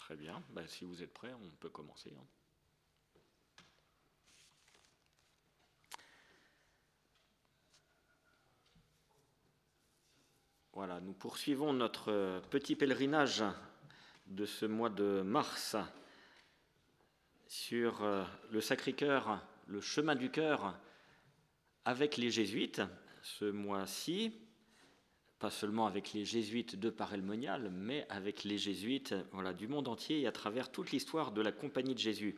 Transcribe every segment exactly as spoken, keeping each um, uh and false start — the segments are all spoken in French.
Très bien. Ben, si vous êtes prêts, on peut commencer. Hein. Voilà, nous poursuivons notre petit pèlerinage de ce mois de mars sur le Sacré-Cœur, le chemin du cœur avec les jésuites. Ce mois-ci, pas seulement avec les jésuites de Paray-le-Monial, mais avec les jésuites voilà, du monde entier et à travers toute l'histoire de la Compagnie de Jésus.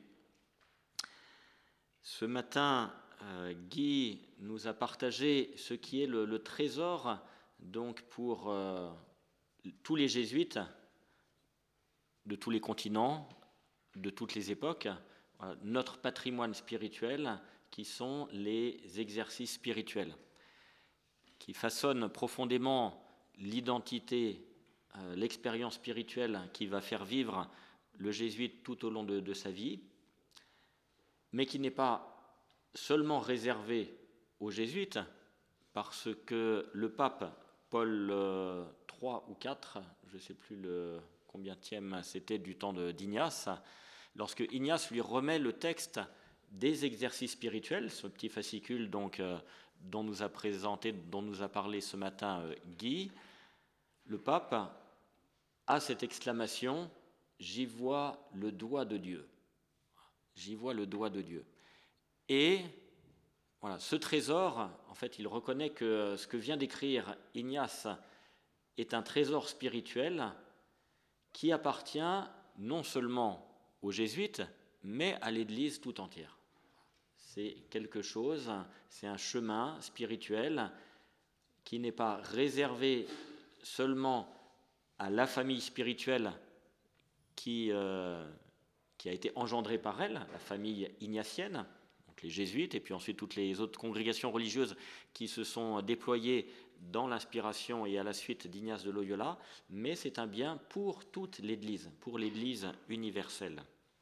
Ce matin, euh, Guy nous a partagé ce qui est le, le trésor donc pour euh, tous les jésuites de tous les continents, de toutes les époques, voilà, notre patrimoine spirituel qui sont les exercices spirituels, qui façonnent profondément l'identité, euh, l'expérience spirituelle qui va faire vivre le jésuite tout au long de, de sa vie, mais qui n'est pas seulement réservé aux jésuites, parce que le pape Paul trois ou quatre, je ne sais plus le combienième c'était du temps de, d'Ignace, lorsque Ignace lui remet le texte des exercices spirituels, ce petit fascicule donc, euh, dont nous a présenté, dont nous a parlé ce matin euh, Guy, le pape a cette exclamation « J'y vois le doigt de Dieu ». J'y vois le doigt de Dieu. Et voilà, ce trésor, en fait, il reconnaît que ce que vient d'écrire Ignace est un trésor spirituel qui appartient non seulement aux jésuites, mais à l'Église tout entière. C'est quelque chose, c'est un chemin spirituel qui n'est pas réservé seulement à la famille spirituelle qui, euh, qui a été engendrée par elle, la famille ignatienne, donc les jésuites, et puis ensuite toutes les autres congrégations religieuses qui se sont déployées dans l'inspiration et à la suite d'Ignace de Loyola, mais c'est un bien pour toute l'Église, pour l'Église universelle.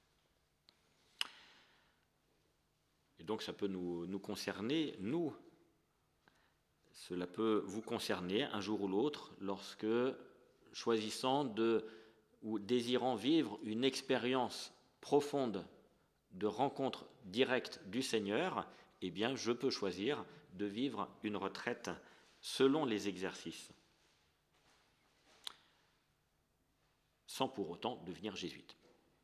Et donc ça peut nous, nous concerner, nous. Cela peut vous concerner un jour ou l'autre lorsque, choisissant de, ou désirant vivre une expérience profonde de rencontre directe du Seigneur, eh bien je peux choisir de vivre une retraite selon les exercices, sans pour autant devenir jésuite.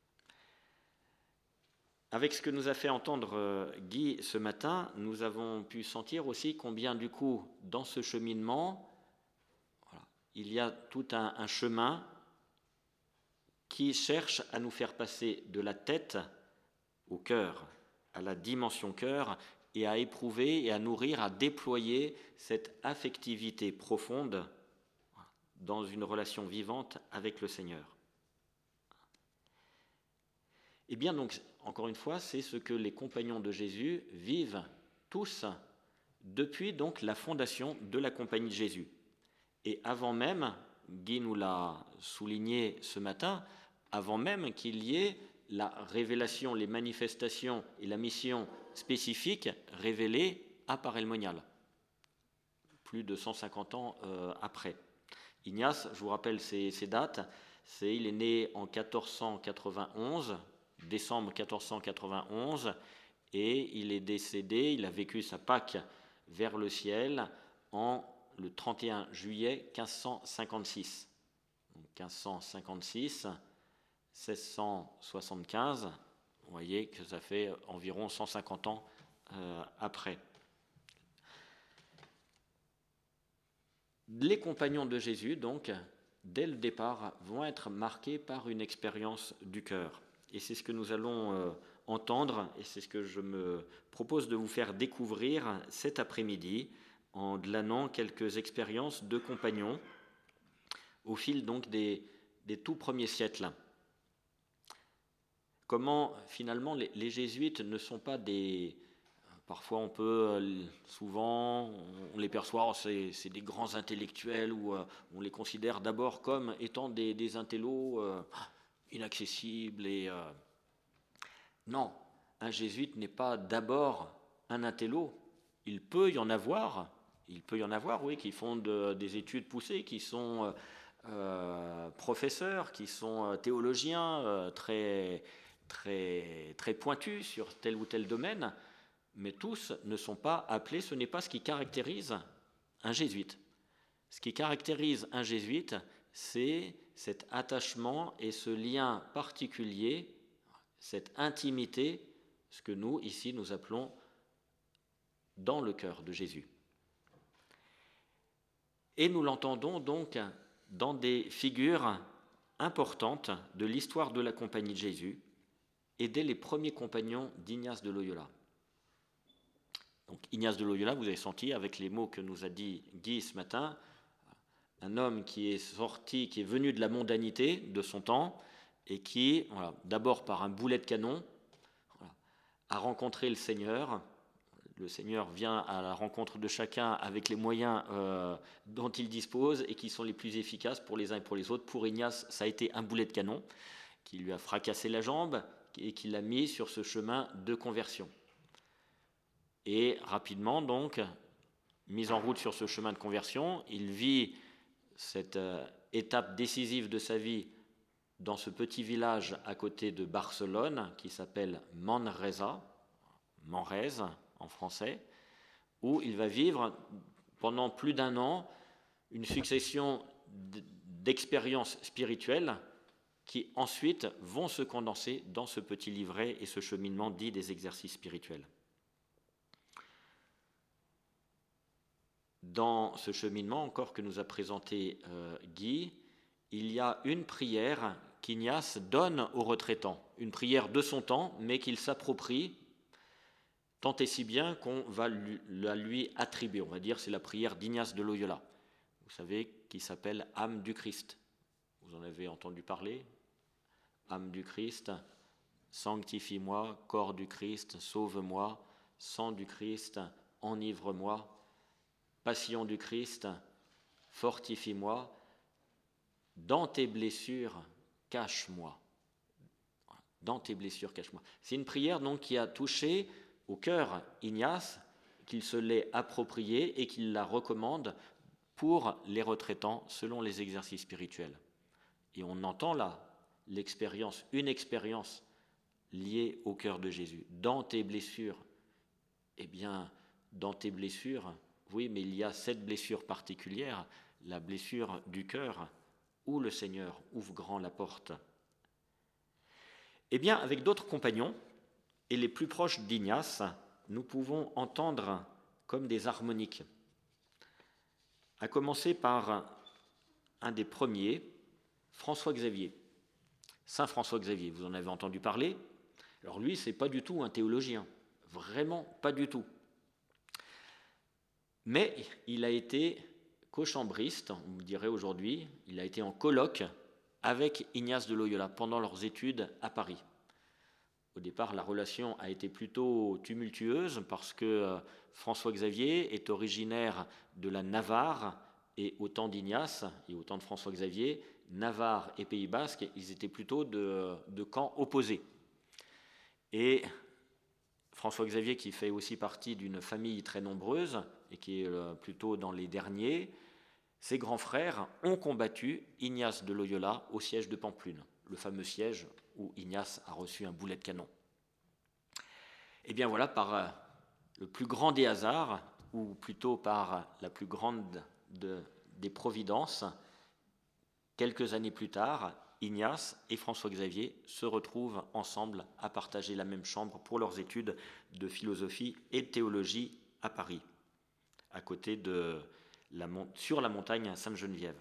Avec ce que nous a fait entendre Guy ce matin, nous avons pu sentir aussi combien, du coup, dans ce cheminement, voilà, il y a tout un, un chemin qui cherche à nous faire passer de la tête au cœur, à la dimension cœur, et à éprouver et à nourrir, à déployer cette affectivité profonde dans une relation vivante avec le Seigneur. Eh bien, donc, encore une fois, c'est ce que les compagnons de Jésus vivent tous depuis donc la fondation de la Compagnie de Jésus. Et avant même, Guy nous l'a souligné ce matin, avant même qu'il y ait la révélation, les manifestations et la mission spécifique révélée à Paray-le-Monial, plus de cent cinquante ans euh, après. Ignace, je vous rappelle ces, ces dates, c'est, il est né en quatorze cent quatre-vingt-onze, décembre quatorze cent quatre-vingt-onze, et il est décédé, il a vécu sa Pâque vers le ciel en le trente et un juillet quinze cent cinquante-six. Donc quinze cent cinquante-six, seize cent soixante-quinze, vous voyez que ça fait environ cent cinquante ans euh, après. Les compagnons de Jésus, donc, dès le départ, vont être marqués par une expérience du cœur. Et c'est ce que nous allons euh, entendre, et c'est ce que je me propose de vous faire découvrir cet après-midi, en glanant quelques expériences de compagnons au fil donc des, des tout premiers siècles. Comment finalement les, les jésuites ne sont pas des... Parfois on peut, souvent, on les perçoit, c'est, c'est des grands intellectuels, ou euh, on les considère d'abord comme étant des, des intellos euh, inaccessibles. Et, euh... Non, un jésuite n'est pas d'abord un intello. Il peut y en avoir, il peut y en avoir, oui, qui font de, des études poussées, qui sont euh, professeurs, qui sont théologiens très, très, très pointus sur tel ou tel domaine, mais tous ne sont pas appelés, ce n'est pas ce qui caractérise un jésuite. Ce qui caractérise un jésuite, c'est cet attachement et ce lien particulier, cette intimité, ce que nous, ici, nous appelons dans le cœur de Jésus. Et nous l'entendons donc dans des figures importantes de l'histoire de la Compagnie de Jésus et dès les premiers compagnons d'Ignace de Loyola. Donc Ignace de Loyola, vous avez senti avec les mots que nous a dit Guy ce matin, un homme qui est sorti, qui est venu de la mondanité de son temps et qui, voilà, d'abord par un boulet de canon, voilà, a rencontré le Seigneur. Le Seigneur vient à la rencontre de chacun avec les moyens euh, dont il dispose et qui sont les plus efficaces pour les uns et pour les autres. Pour Ignace, ça a été un boulet de canon qui lui a fracassé la jambe et qui l'a mis sur ce chemin de conversion. Et rapidement, donc, mis en route sur ce chemin de conversion, il vit cette euh, étape décisive de sa vie dans ce petit village à côté de Barcelone qui s'appelle Manresa, Manresa en français, où il va vivre pendant plus d'un an une succession d'expériences spirituelles qui ensuite vont se condenser dans ce petit livret et ce cheminement dit des exercices spirituels. Dans ce cheminement encore que nous a présenté euh, Guy, il y a une prière qu'Ignace donne aux retraitants, une prière de son temps, mais qu'il s'approprie, tant et si bien qu'on va lui, la lui attribuer. On va dire c'est la prière d'Ignace de Loyola, vous savez, qui s'appelle « Âme du Christ ». Vous en avez entendu parler ? Âme du Christ, sanctifie-moi, corps du Christ, sauve-moi, sang du Christ, enivre-moi. Passion du Christ, fortifie-moi, dans tes blessures, cache-moi. Dans tes blessures, cache-moi. C'est une prière donc qui a touché au cœur Ignace, qu'il se l'est appropriée et qu'il la recommande pour les retraitants selon les exercices spirituels. Et on entend là l'expérience, une expérience liée au cœur de Jésus. Dans tes blessures, eh bien, dans tes blessures, oui, mais il y a cette blessure particulière, la blessure du cœur, où le Seigneur ouvre grand la porte. Eh bien, avec d'autres compagnons, et les plus proches d'Ignace, nous pouvons entendre comme des harmoniques. À commencer par un des premiers, François Xavier. Saint François Xavier, vous en avez entendu parler. Alors lui, c'est pas du tout un théologien, vraiment pas du tout. Mais il a été cochambriste, on dirait aujourd'hui, il a été en colloque avec Ignace de Loyola pendant leurs études à Paris. Au départ, la relation a été plutôt tumultueuse parce que François Xavier est originaire de la Navarre et au temps d'Ignace et au temps de François Xavier, Navarre et Pays Basque, ils étaient plutôt de, de camps opposés. Et François Xavier, qui fait aussi partie d'une famille très nombreuse et qui est plutôt dans les derniers, ses grands frères ont combattu Ignace de Loyola au siège de Pampelune, le fameux siège où Ignace a reçu un boulet de canon. Et bien voilà, par le plus grand des hasards, ou plutôt par la plus grande de, des providences, quelques années plus tard, Ignace et François Xavier se retrouvent ensemble à partager la même chambre pour leurs études de philosophie et de théologie à Paris, à côté de la, sur la montagne Sainte-Geneviève.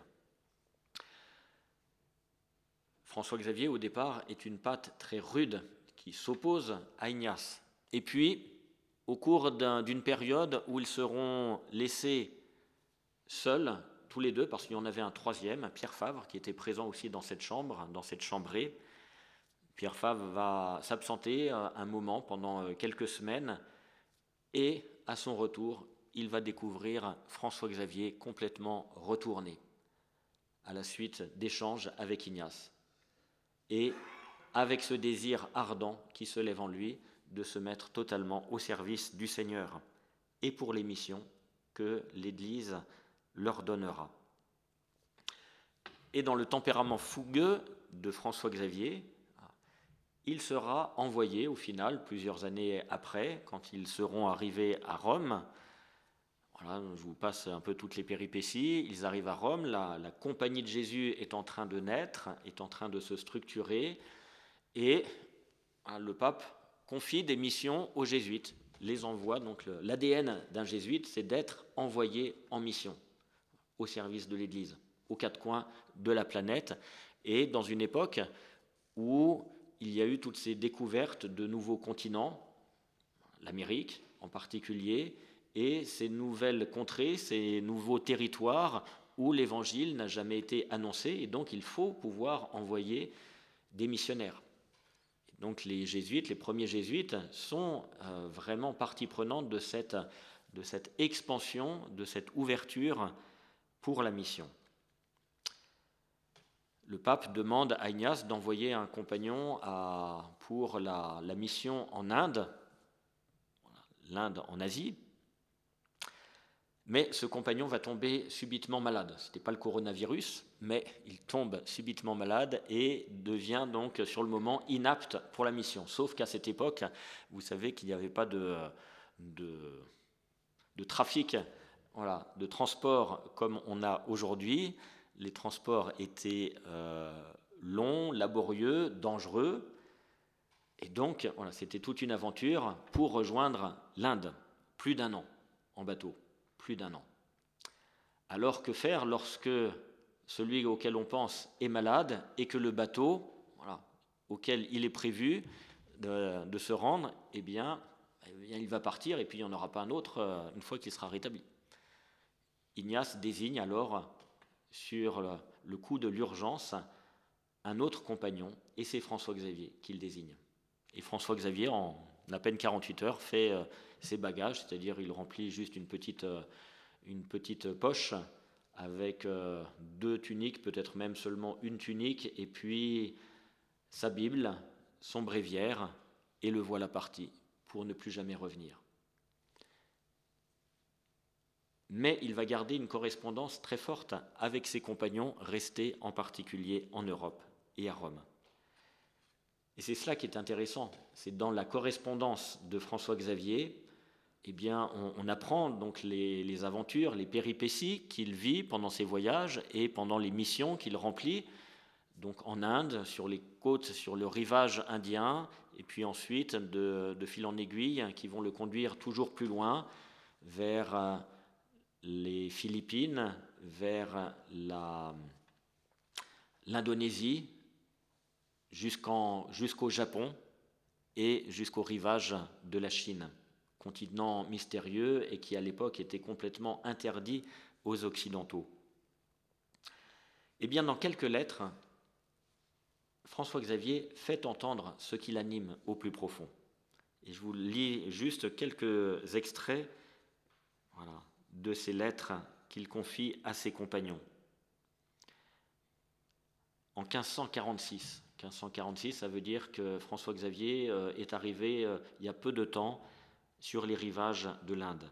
François Xavier, au départ, est une patte très rude qui s'oppose à Ignace. Et puis, au cours d'un, d'une période où ils seront laissés seuls, tous les deux, parce qu'il y en avait un troisième, Pierre Favre, qui était présent aussi dans cette chambre, dans cette chambrée. Pierre Favre va s'absenter un moment pendant quelques semaines et à son retour, il va découvrir François Xavier complètement retourné à la suite d'échanges avec Ignace. Et avec ce désir ardent qui se lève en lui de se mettre totalement au service du Seigneur et pour les missions que l'Église leur donnera. Et dans le tempérament fougueux de François Xavier, il sera envoyé au final, plusieurs années après, quand ils seront arrivés à Rome. Voilà, je vous passe un peu toutes les péripéties. Ils arrivent à Rome, la, la compagnie de Jésus est en train de naître, est en train de se structurer, et hein, le pape confie des missions aux jésuites, les envoie. Donc le, l'A D N d'un jésuite, c'est d'être envoyé en mission, au service de l'Église, aux quatre coins de la planète, et dans une époque où il y a eu toutes ces découvertes de nouveaux continents, l'Amérique en particulier, et ces nouvelles contrées, ces nouveaux territoires où l'Évangile n'a jamais été annoncé, et donc il faut pouvoir envoyer des missionnaires. Et donc les jésuites, les premiers jésuites, sont euh, vraiment partie prenante de cette, de cette expansion, de cette ouverture pour la mission. Le pape demande à Ignace d'envoyer un compagnon à, pour la, la mission en Inde, l'Inde en Asie, mais ce compagnon va tomber subitement malade. Ce n'était pas le coronavirus, mais il tombe subitement malade et devient donc sur le moment inapte pour la mission. Sauf qu'à cette époque, vous savez qu'il n'y avait pas de, de, de trafic, voilà, de transport comme on a aujourd'hui. Les transports étaient euh, longs, laborieux, dangereux. Et donc, voilà, c'était toute une aventure pour rejoindre l'Inde. Plus d'un an en bateau, plus d'un an. Alors que faire lorsque celui auquel on pense est malade et que le bateau, voilà, auquel il est prévu de, de se rendre, eh bien, eh bien, il va partir et puis il n'y en aura pas un autre euh, une fois qu'il sera rétabli. Ignace désigne alors sur le, le coup de l'urgence un autre compagnon, et c'est François Xavier qu'il désigne. Et François Xavier, en à peine quarante-huit heures, fait euh, ses bagages, c'est-à-dire il remplit juste une petite, euh, une petite poche avec euh, deux tuniques, peut-être même seulement une tunique, et puis sa Bible, son bréviaire, et le voilà parti pour ne plus jamais revenir. Mais il va garder une correspondance très forte avec ses compagnons restés en particulier en Europe et à Rome. Et c'est cela qui est intéressant, c'est dans la correspondance de François Xavier, eh bien, on, on apprend donc les, les aventures, les péripéties qu'il vit pendant ses voyages et pendant les missions qu'il remplit, donc en Inde, sur les côtes, sur le rivage indien, et puis ensuite de, de fil en aiguille, qui vont le conduire toujours plus loin vers les Philippines, vers la, l'Indonésie, jusqu'en, jusqu'au Japon et jusqu'au rivage de la Chine, continent mystérieux et qui à l'époque était complètement interdit aux Occidentaux. Eh bien, dans quelques lettres, François Xavier fait entendre ce qui l'anime au plus profond. Et je vous lis juste quelques extraits, voilà, de ces lettres qu'il confie à ses compagnons. En quinze cent quarante-six, quinze cent quarante-six, ça veut dire que François Xavier est arrivé il y a peu de temps sur les rivages de l'Inde.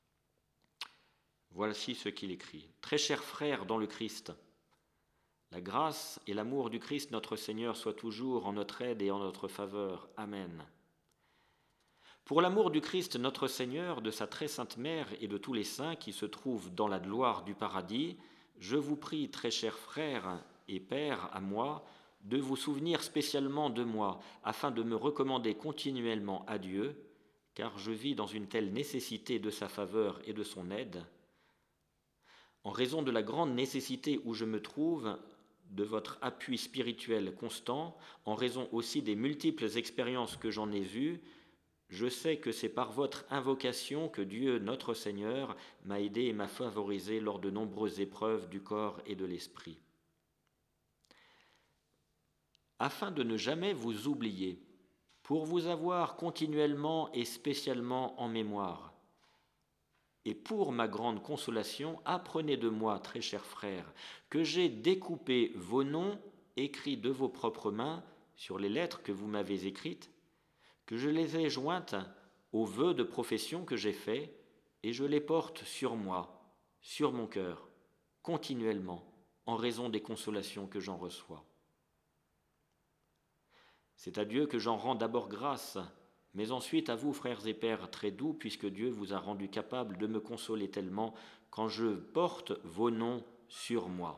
Voici ce qu'il écrit. « Très chers frères dans le Christ, la grâce et l'amour du Christ notre Seigneur soient toujours en notre aide et en notre faveur. Amen. Pour l'amour du Christ notre Seigneur, de sa très sainte mère et de tous les saints qui se trouvent dans la gloire du paradis, je vous prie, très chers frères et pères à moi, de vous souvenir spécialement de moi, afin de me recommander continuellement à Dieu, car je vis dans une telle nécessité de sa faveur et de son aide. En raison de la grande nécessité où je me trouve, de votre appui spirituel constant, en raison aussi des multiples expériences que j'en ai vues, je sais que c'est par votre invocation que Dieu, notre Seigneur, m'a aidé et m'a favorisé lors de nombreuses épreuves du corps et de l'esprit. Afin de ne jamais vous oublier, pour vous avoir continuellement et spécialement en mémoire, et pour ma grande consolation, apprenez de moi, très chers frères, que j'ai découpé vos noms écrits de vos propres mains sur les lettres que vous m'avez écrites, que je les ai jointes aux vœux de profession que j'ai faits, et je les porte sur moi, sur mon cœur, continuellement, en raison des consolations que j'en reçois. C'est à Dieu que j'en rends d'abord grâce, mais ensuite à vous, frères et pères, très doux, puisque Dieu vous a rendu capable de me consoler tellement quand je porte vos noms sur moi.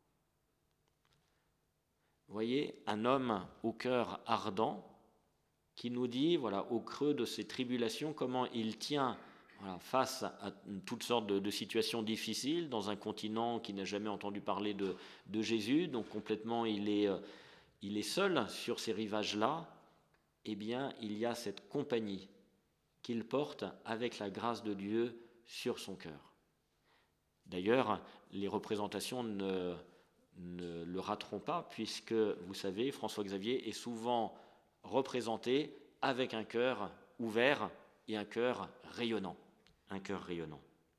Vous voyez, un homme au cœur ardent qui nous dit, voilà, au creux de ses tribulations, comment il tient voilà, face à toutes sortes de, de situations difficiles dans un continent qui n'a jamais entendu parler de, de Jésus, donc complètement il est, euh, il est seul sur ces rivages-là. Eh bien, il y a cette compagnie qu'il porte avec la grâce de Dieu sur son cœur. D'ailleurs, les représentations ne, ne le rateront pas, puisque, vous savez, François-Xavier est souvent représenté avec un cœur ouvert et un cœur rayonnant. Un cœur rayonnant.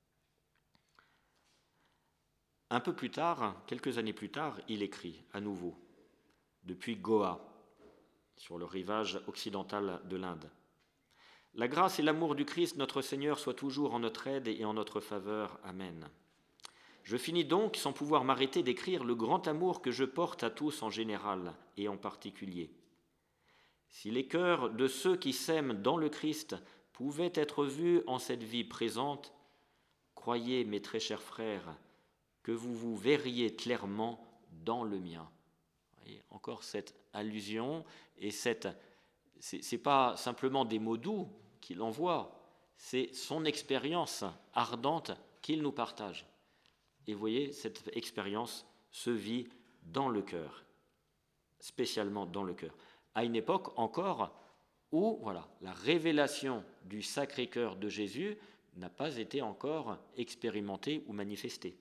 Un peu plus tard, quelques années plus tard, il écrit à nouveau, depuis Goa, sur le rivage occidental de l'Inde. « La grâce et l'amour du Christ, notre Seigneur, soient toujours en notre aide et en notre faveur. Amen. Je finis donc, sans pouvoir m'arrêter, d'écrire le grand amour que je porte à tous en général et en particulier. Si les cœurs de ceux qui s'aiment dans le Christ pouvaient être vus en cette vie présente, croyez, mes très chers frères, que vous vous verriez clairement dans le mien. » Voyez, encore cette allusion, et cette, c'est, c'est pas simplement des mots doux qu'il envoie, c'est son expérience ardente qu'il nous partage. Et vous voyez, cette expérience se vit dans le cœur, spécialement dans le cœur. À une époque encore où voilà, la révélation du Sacré-Cœur de Jésus n'a pas été encore expérimentée ou manifestée.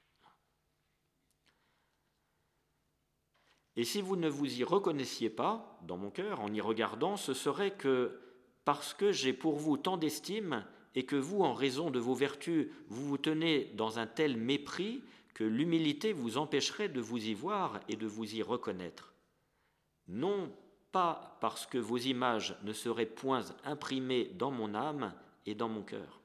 Et si vous ne vous y reconnaissiez pas, dans mon cœur, en y regardant, ce serait que, parce que j'ai pour vous tant d'estime, et que vous, en raison de vos vertus, vous vous tenez dans un tel mépris, que l'humilité vous empêcherait de vous y voir et de vous y reconnaître. Non pas parce que vos images ne seraient point imprimées dans mon âme et dans mon cœur.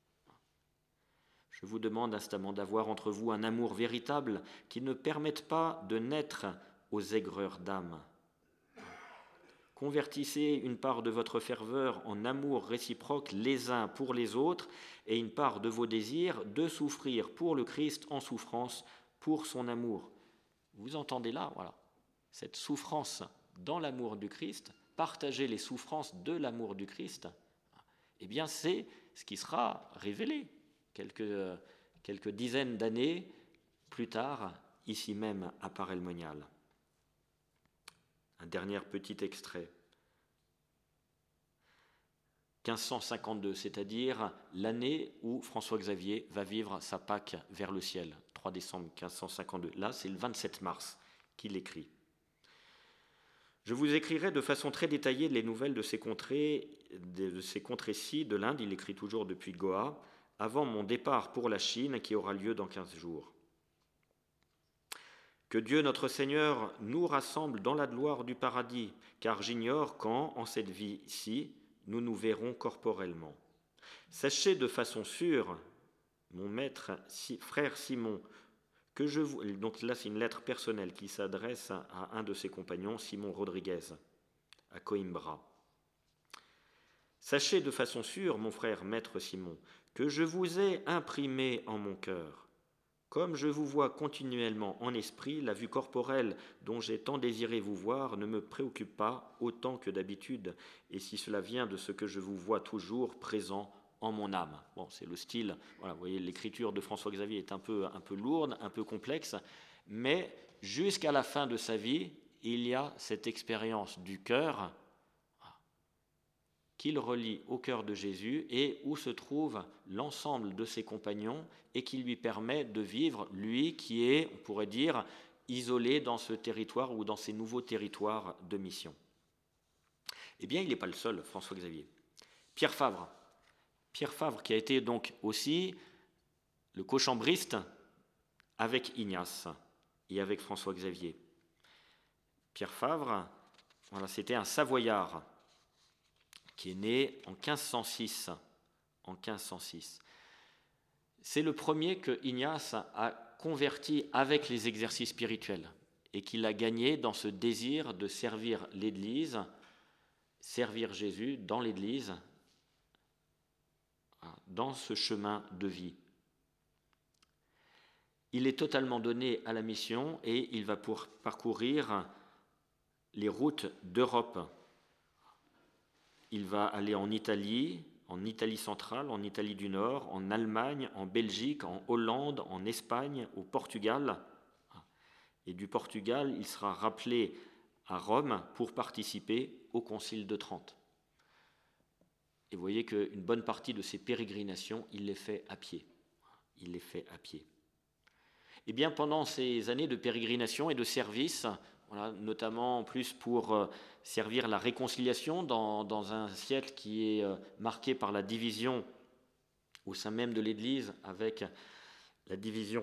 Je vous demande instamment d'avoir entre vous un amour véritable qui ne permette pas de naître aux aigreurs d'âme. Convertissez une part de votre ferveur en amour réciproque les uns pour les autres et une part de vos désirs de souffrir pour le Christ en souffrance pour son amour. Vous entendez là, voilà, cette souffrance dans l'amour du Christ, partager les souffrances de l'amour du Christ, eh bien c'est ce qui sera révélé quelques, quelques dizaines d'années plus tard, ici même à Paray-le-Monial. Un dernier petit extrait. quinze cent cinquante-deux, c'est-à-dire l'année où François-Xavier va vivre sa Pâque vers le ciel, trois décembre quinze cent cinquante-deux. Là, c'est le vingt-sept mars qu'il écrit. Je vous écrirai de façon très détaillée les nouvelles de ces contrées, de ces contrées-ci de l'Inde, il écrit toujours depuis Goa, avant mon départ pour la Chine qui aura lieu dans quinze jours. Que Dieu notre Seigneur nous rassemble dans la gloire du paradis, car j'ignore quand, en cette vie-ci, nous nous verrons corporellement. Sachez de façon sûre, mon maître, frère Simon, que je vous... Donc là, c'est une lettre personnelle qui s'adresse à un de ses compagnons, Simon Rodriguez, à Coimbra. Sachez de façon sûre, mon frère maître Simon, que je vous ai imprimé en mon cœur. Comme je vous vois continuellement en esprit, la vue corporelle dont j'ai tant désiré vous voir ne me préoccupe pas autant que d'habitude, et si cela vient de ce que je vous vois toujours présent en mon âme. Bon, c'est le style, voilà, vous voyez, l'écriture de François-Xavier est un peu, un peu lourde, un peu complexe, mais jusqu'à la fin de sa vie, il y a cette expérience du cœur qu'il relie au cœur de Jésus et où se trouve l'ensemble de ses compagnons et qui lui permet de vivre, lui qui est, on pourrait dire, isolé dans ce territoire ou dans ces nouveaux territoires de mission. Eh bien, il n'est pas le seul, François-Xavier. Pierre Favre, Pierre Favre qui a été donc aussi le cochambriste avec Ignace et avec François-Xavier. Pierre Favre, voilà, c'était un Savoyard qui est né en quinze cent six. En quinze cent six. C'est le premier que Ignace a converti avec les exercices spirituels et qu'il a gagné dans ce désir de servir l'Église, servir Jésus dans l'Église, dans ce chemin de vie. Il est totalement donné à la mission et il va pour parcourir les routes d'Europe. Il va aller en Italie, en Italie centrale, en Italie du Nord, en Allemagne, en Belgique, en Hollande, en Espagne, au Portugal. Et du Portugal, il sera rappelé à Rome pour participer au Concile de Trente. Et vous voyez qu'une bonne partie de ces pérégrinations, il les fait à pied. Il les fait à pied. Eh bien, pendant ces années de pérégrination et de service, voilà, notamment en plus pour euh, servir la réconciliation dans, dans un siècle qui est euh, marqué par la division au sein même de l'Église, avec la division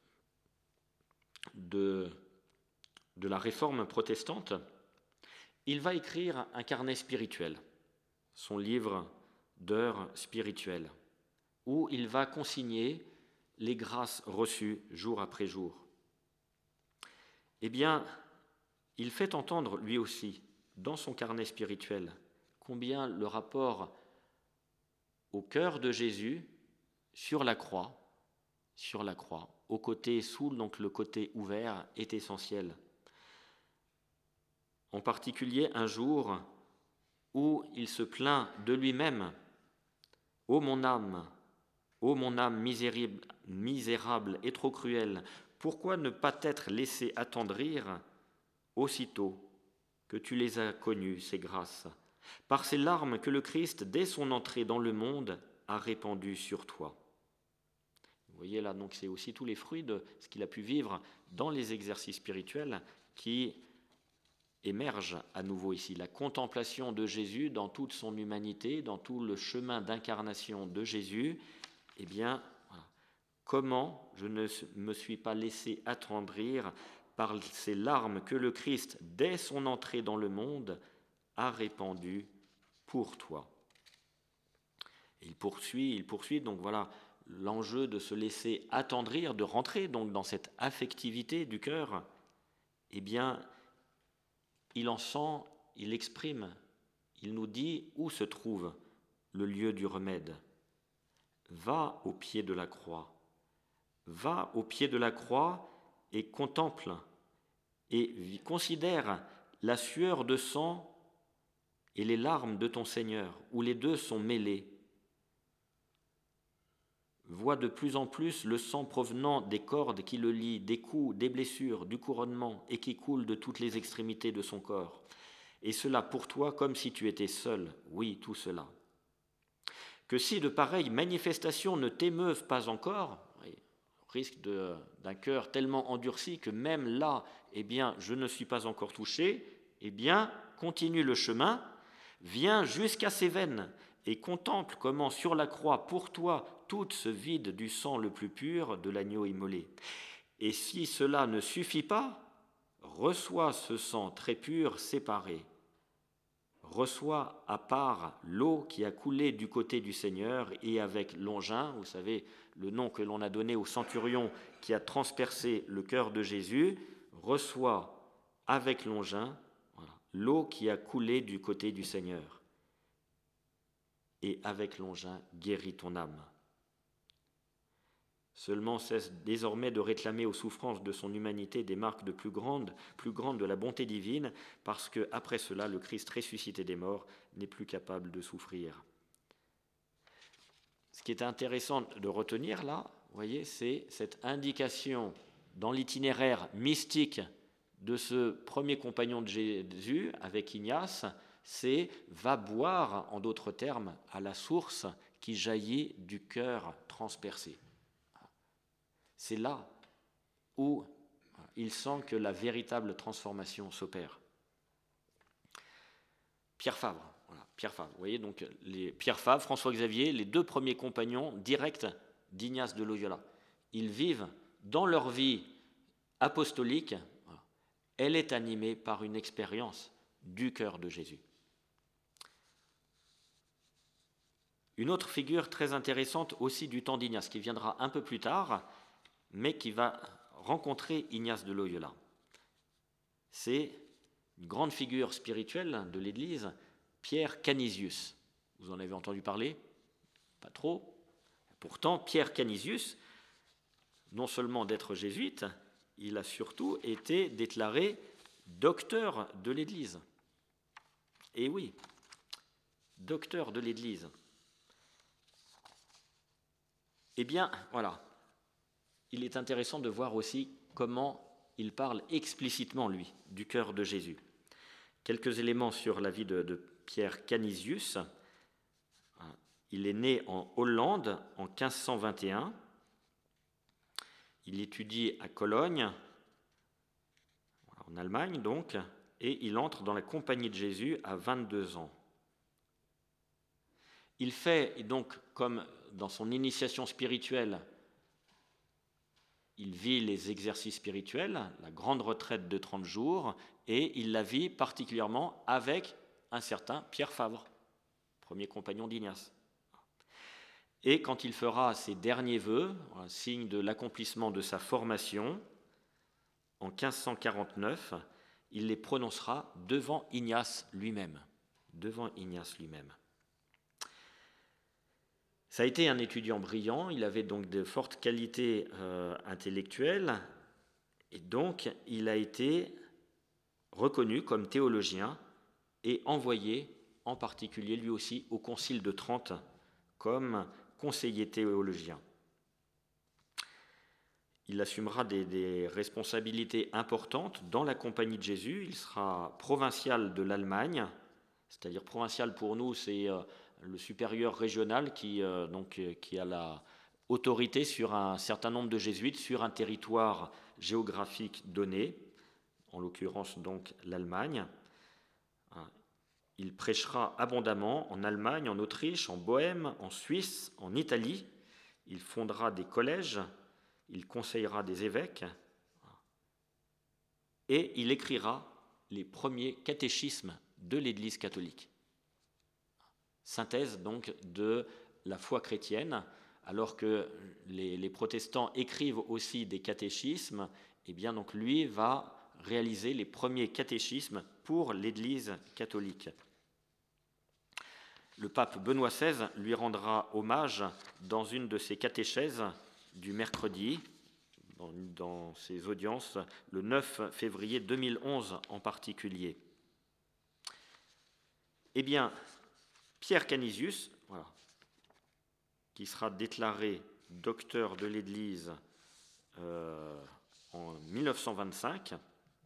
de, de la réforme protestante, il va écrire un carnet spirituel, son livre d'heures spirituelles, où il va consigner les grâces reçues jour après jour. Eh bien, il fait entendre lui aussi, dans son carnet spirituel, combien le rapport au cœur de Jésus sur la croix, sur la croix, au côté sous, donc le côté ouvert, est essentiel. En particulier un jour où il se plaint de lui-même. « Ô mon âme, ô mon âme misérable, misérable et trop cruelle, pourquoi ne pas t'être laissé attendrir aussitôt que tu les as connues, ces grâces, par ces larmes que le Christ, dès son entrée dans le monde, a répandues sur toi. » Vous voyez là, donc c'est aussi tous les fruits de ce qu'il a pu vivre dans les exercices spirituels qui émergent à nouveau ici. La contemplation de Jésus dans toute son humanité, dans tout le chemin d'incarnation de Jésus, eh bien, voilà. Comment je ne me suis pas laissé attendrir par ces larmes que le Christ, dès son entrée dans le monde, a répandues pour toi. Et il poursuit, il poursuit, donc voilà, l'enjeu de se laisser attendrir, de rentrer donc dans cette affectivité du cœur, eh bien, il en sent, il exprime, il nous dit où se trouve le lieu du remède. Va au pied de la croix, va au pied de la croix et contemple et considère la sueur de sang et les larmes de ton Seigneur, où les deux sont mêlés. Vois de plus en plus le sang provenant des cordes qui le lient, des coups, des blessures, du couronnement, et qui coule de toutes les extrémités de son corps. Et cela pour toi comme si tu étais seul, oui, tout cela. Que si de pareilles manifestations ne t'émeuvent pas encore, au risque de, d'un cœur tellement endurci que même là, eh bien, je ne suis pas encore touché, eh bien, continue le chemin, viens jusqu'à ses veines, et contemple comment sur la croix, pour toi, tout se vide du sang le plus pur de l'agneau immolé. Et si cela ne suffit pas, reçois ce sang très pur séparé. Reçois à part l'eau qui a coulé du côté du Seigneur et avec l'ongin, vous savez, le nom que l'on a donné au centurion qui a transpercé le cœur de Jésus, reçois avec l'ongin voilà, l'eau qui a coulé du côté du Seigneur. Et avec l'ongin, guéris ton âme. Seulement cesse désormais de réclamer aux souffrances de son humanité des marques de plus grandes, plus grandes de la bonté divine, parce que après cela, le Christ ressuscité des morts n'est plus capable de souffrir. Ce qui est intéressant de retenir là, vous voyez, c'est cette indication dans l'itinéraire mystique de ce premier compagnon de Jésus avec Ignace, c'est « va boire », en d'autres termes, à la source qui jaillit du cœur transpercé. C'est là où il sent que la véritable transformation s'opère. Pierre Fabre, voilà, Pierre Fabre, vous voyez, donc les, Pierre Fabre, François Xavier, les deux premiers compagnons directs d'Ignace de Loyola. Ils vivent dans leur vie apostolique, voilà, elle est animée par une expérience du cœur de Jésus. Une autre figure très intéressante aussi du temps d'Ignace, qui viendra un peu plus tard, mais qui va rencontrer Ignace de Loyola. C'est une grande figure spirituelle de l'Église, Pierre Canisius. Vous en avez entendu parler? Pas trop. Pourtant, Pierre Canisius, non seulement d'être jésuite, il a surtout été déclaré docteur de l'Église. Et oui, docteur de l'Église. Eh bien, voilà. Il est intéressant de voir aussi comment il parle explicitement, lui, du cœur de Jésus. Quelques éléments sur la vie de, de Pierre Canisius. Il est né en Hollande en quinze cent vingt et un. Il étudie à Cologne, en Allemagne donc, et il entre dans la Compagnie de Jésus à vingt-deux ans. Il fait donc, comme dans son initiation spirituelle, il vit les exercices spirituels, la grande retraite de trente jours, et il la vit particulièrement avec un certain Pierre Fabre, premier compagnon d'Ignace. Et quand il fera ses derniers vœux, un signe de l'accomplissement de sa formation, en quinze cent quarante-neuf, il les prononcera devant Ignace lui-même. Devant Ignace lui-même. Ça a été un étudiant brillant, il avait donc de fortes qualités euh, intellectuelles, et donc il a été reconnu comme théologien et envoyé en particulier lui aussi au Concile de Trente comme conseiller théologien. Il assumera des, des responsabilités importantes dans la Compagnie de Jésus, il sera provincial de l'Allemagne, c'est-à-dire provincial pour nous, c'est euh, le supérieur régional qui, euh, donc, qui a la autorité sur un certain nombre de jésuites sur un territoire géographique donné, en l'occurrence donc l'Allemagne. Il prêchera abondamment en Allemagne, en Autriche, en Bohême, en Suisse, en Italie. Il fondera des collèges, il conseillera des évêques et il écrira les premiers catéchismes de l'Église catholique. Synthèse donc de la foi chrétienne, alors que les, les protestants écrivent aussi des catéchismes, et bien donc lui va réaliser les premiers catéchismes pour l'Église catholique. Le pape Benoît seize lui rendra hommage dans une de ses catéchèses du mercredi, dans, dans ses audiences, le neuf février deux mille onze en particulier. Eh bien, Pierre Canisius, voilà, qui sera déclaré docteur de l'Église euh, en mille neuf cent vingt-cinq,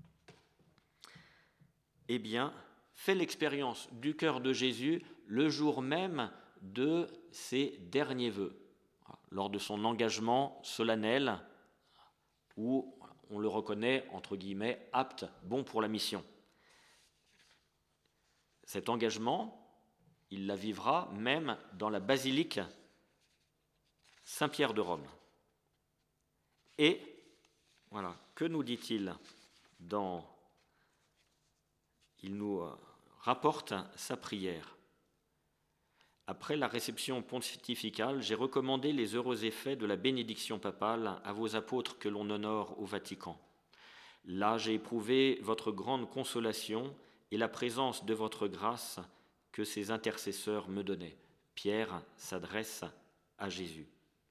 eh bien, fait l'expérience du cœur de Jésus le jour même de ses derniers vœux, lors de son engagement solennel où on le reconnaît, entre guillemets, apte, bon pour la mission. Cet engagement, il la vivra même dans la basilique Saint-Pierre de Rome. Et, voilà, que nous dit-il dans... Il nous rapporte sa prière. Après la réception pontificale, j'ai recommandé les heureux effets de la bénédiction papale à vos apôtres que l'on honore au Vatican. Là, j'ai éprouvé votre grande consolation et la présence de votre grâce que ces intercesseurs me donnaient. Pierre s'adresse à Jésus.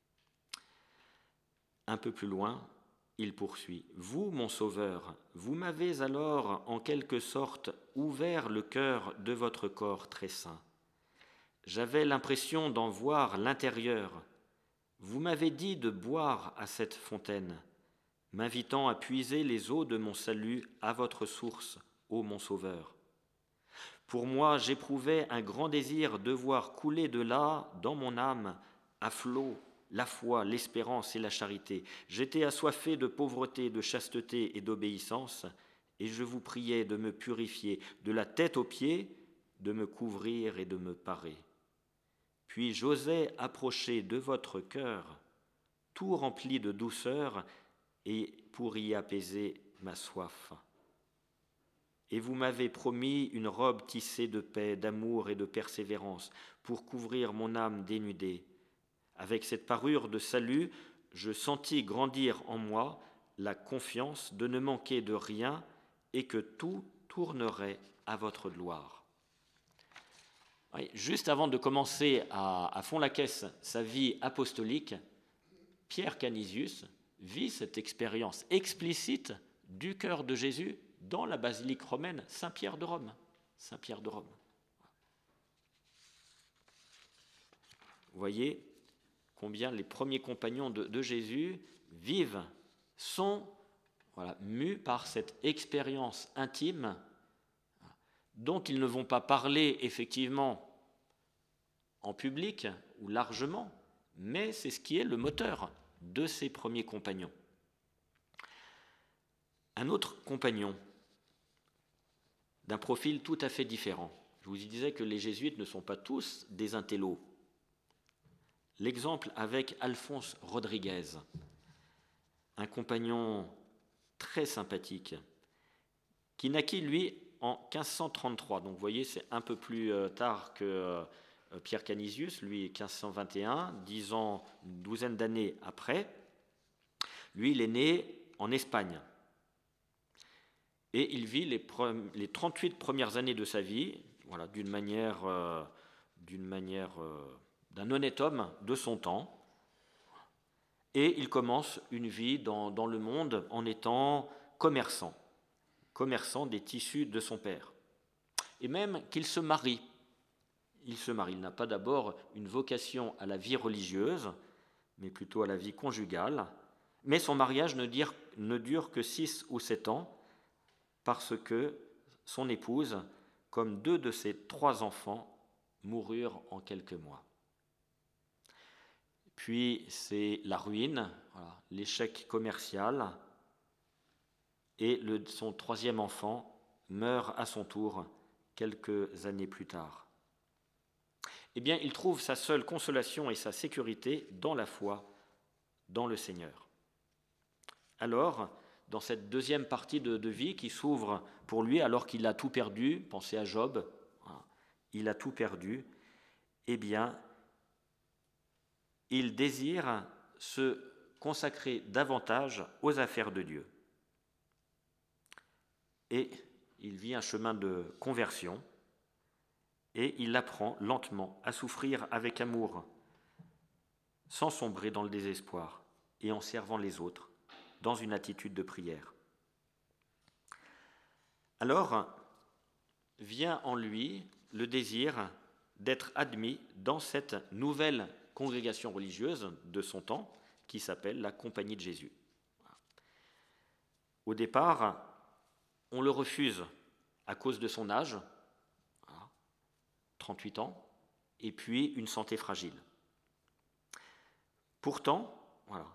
Un peu plus loin, il poursuit. Vous, mon Sauveur, vous m'avez alors en quelque sorte ouvert le cœur de votre corps très saint. J'avais l'impression d'en voir l'intérieur. Vous m'avez dit de boire à cette fontaine, m'invitant à puiser les eaux de mon salut à votre source, ô mon Sauveur. Pour moi, j'éprouvais un grand désir de voir couler de là, dans mon âme, à flot, la foi, l'espérance et la charité. J'étais assoiffé de pauvreté, de chasteté et d'obéissance, et je vous priais de me purifier de la tête aux pieds, de me couvrir et de me parer. Puis j'osais approcher de votre cœur, tout rempli de douceur, et pour y apaiser ma soif. Et vous m'avez promis une robe tissée de paix, d'amour et de persévérance, pour couvrir mon âme dénudée. Avec cette parure de salut, je sentis grandir en moi la confiance de ne manquer de rien et que tout tournerait à votre gloire. » Oui, juste avant de commencer à, à fond la caisse sa vie apostolique, Pierre Canisius vit cette expérience explicite du cœur de Jésus dans la basilique romaine Saint-Pierre de Rome. Saint-Pierre de Rome. Vous voyez combien les premiers compagnons de, de Jésus vivent, sont voilà, mus par cette expérience intime dont ils ne vont pas parler effectivement en public ou largement, mais c'est ce qui est le moteur de ces premiers compagnons. Un autre compagnon d'un profil tout à fait différent. Je vous disais que les jésuites ne sont pas tous des intellos. L'exemple avec Alphonse Rodriguez, un compagnon très sympathique, qui naquit, lui, en quinze cent trente-trois. Donc vous voyez, c'est un peu plus tard que Pierre Canisius, lui, quinze cent vingt et un, dix ans, une douzaine d'années après. Lui, il est né en Espagne. Et il vit les, pre- les trente-huit premières années de sa vie, voilà, d'une manière, euh, d'une manière euh, d'un honnête homme de son temps. Et il commence une vie dans, dans le monde en étant commerçant, commerçant des tissus de son père. Et même qu'il se marie. Il se marie. Il n'a pas d'abord une vocation à la vie religieuse, mais plutôt à la vie conjugale. Mais son mariage ne dure, ne dure que six ou sept ans, parce que son épouse, comme deux de ses trois enfants, moururent en quelques mois. Puis c'est la ruine, voilà, l'échec commercial, et le, son troisième enfant meurt à son tour quelques années plus tard. Eh bien, il trouve sa seule consolation et sa sécurité dans la foi, dans le Seigneur. Alors, dans cette deuxième partie de, de vie qui s'ouvre pour lui alors qu'il a tout perdu, pensez à Job, voilà, il a tout perdu, eh bien, il désire se consacrer davantage aux affaires de Dieu. Et il vit un chemin de conversion et il apprend lentement à souffrir avec amour, sans sombrer dans le désespoir et en servant les autres, dans une attitude de prière. Alors vient en lui le désir d'être admis dans cette nouvelle congrégation religieuse de son temps qui s'appelle la Compagnie de Jésus. Au départ, on le refuse à cause de son âge, trente-huit ans, et puis une santé fragile. Pourtant, voilà,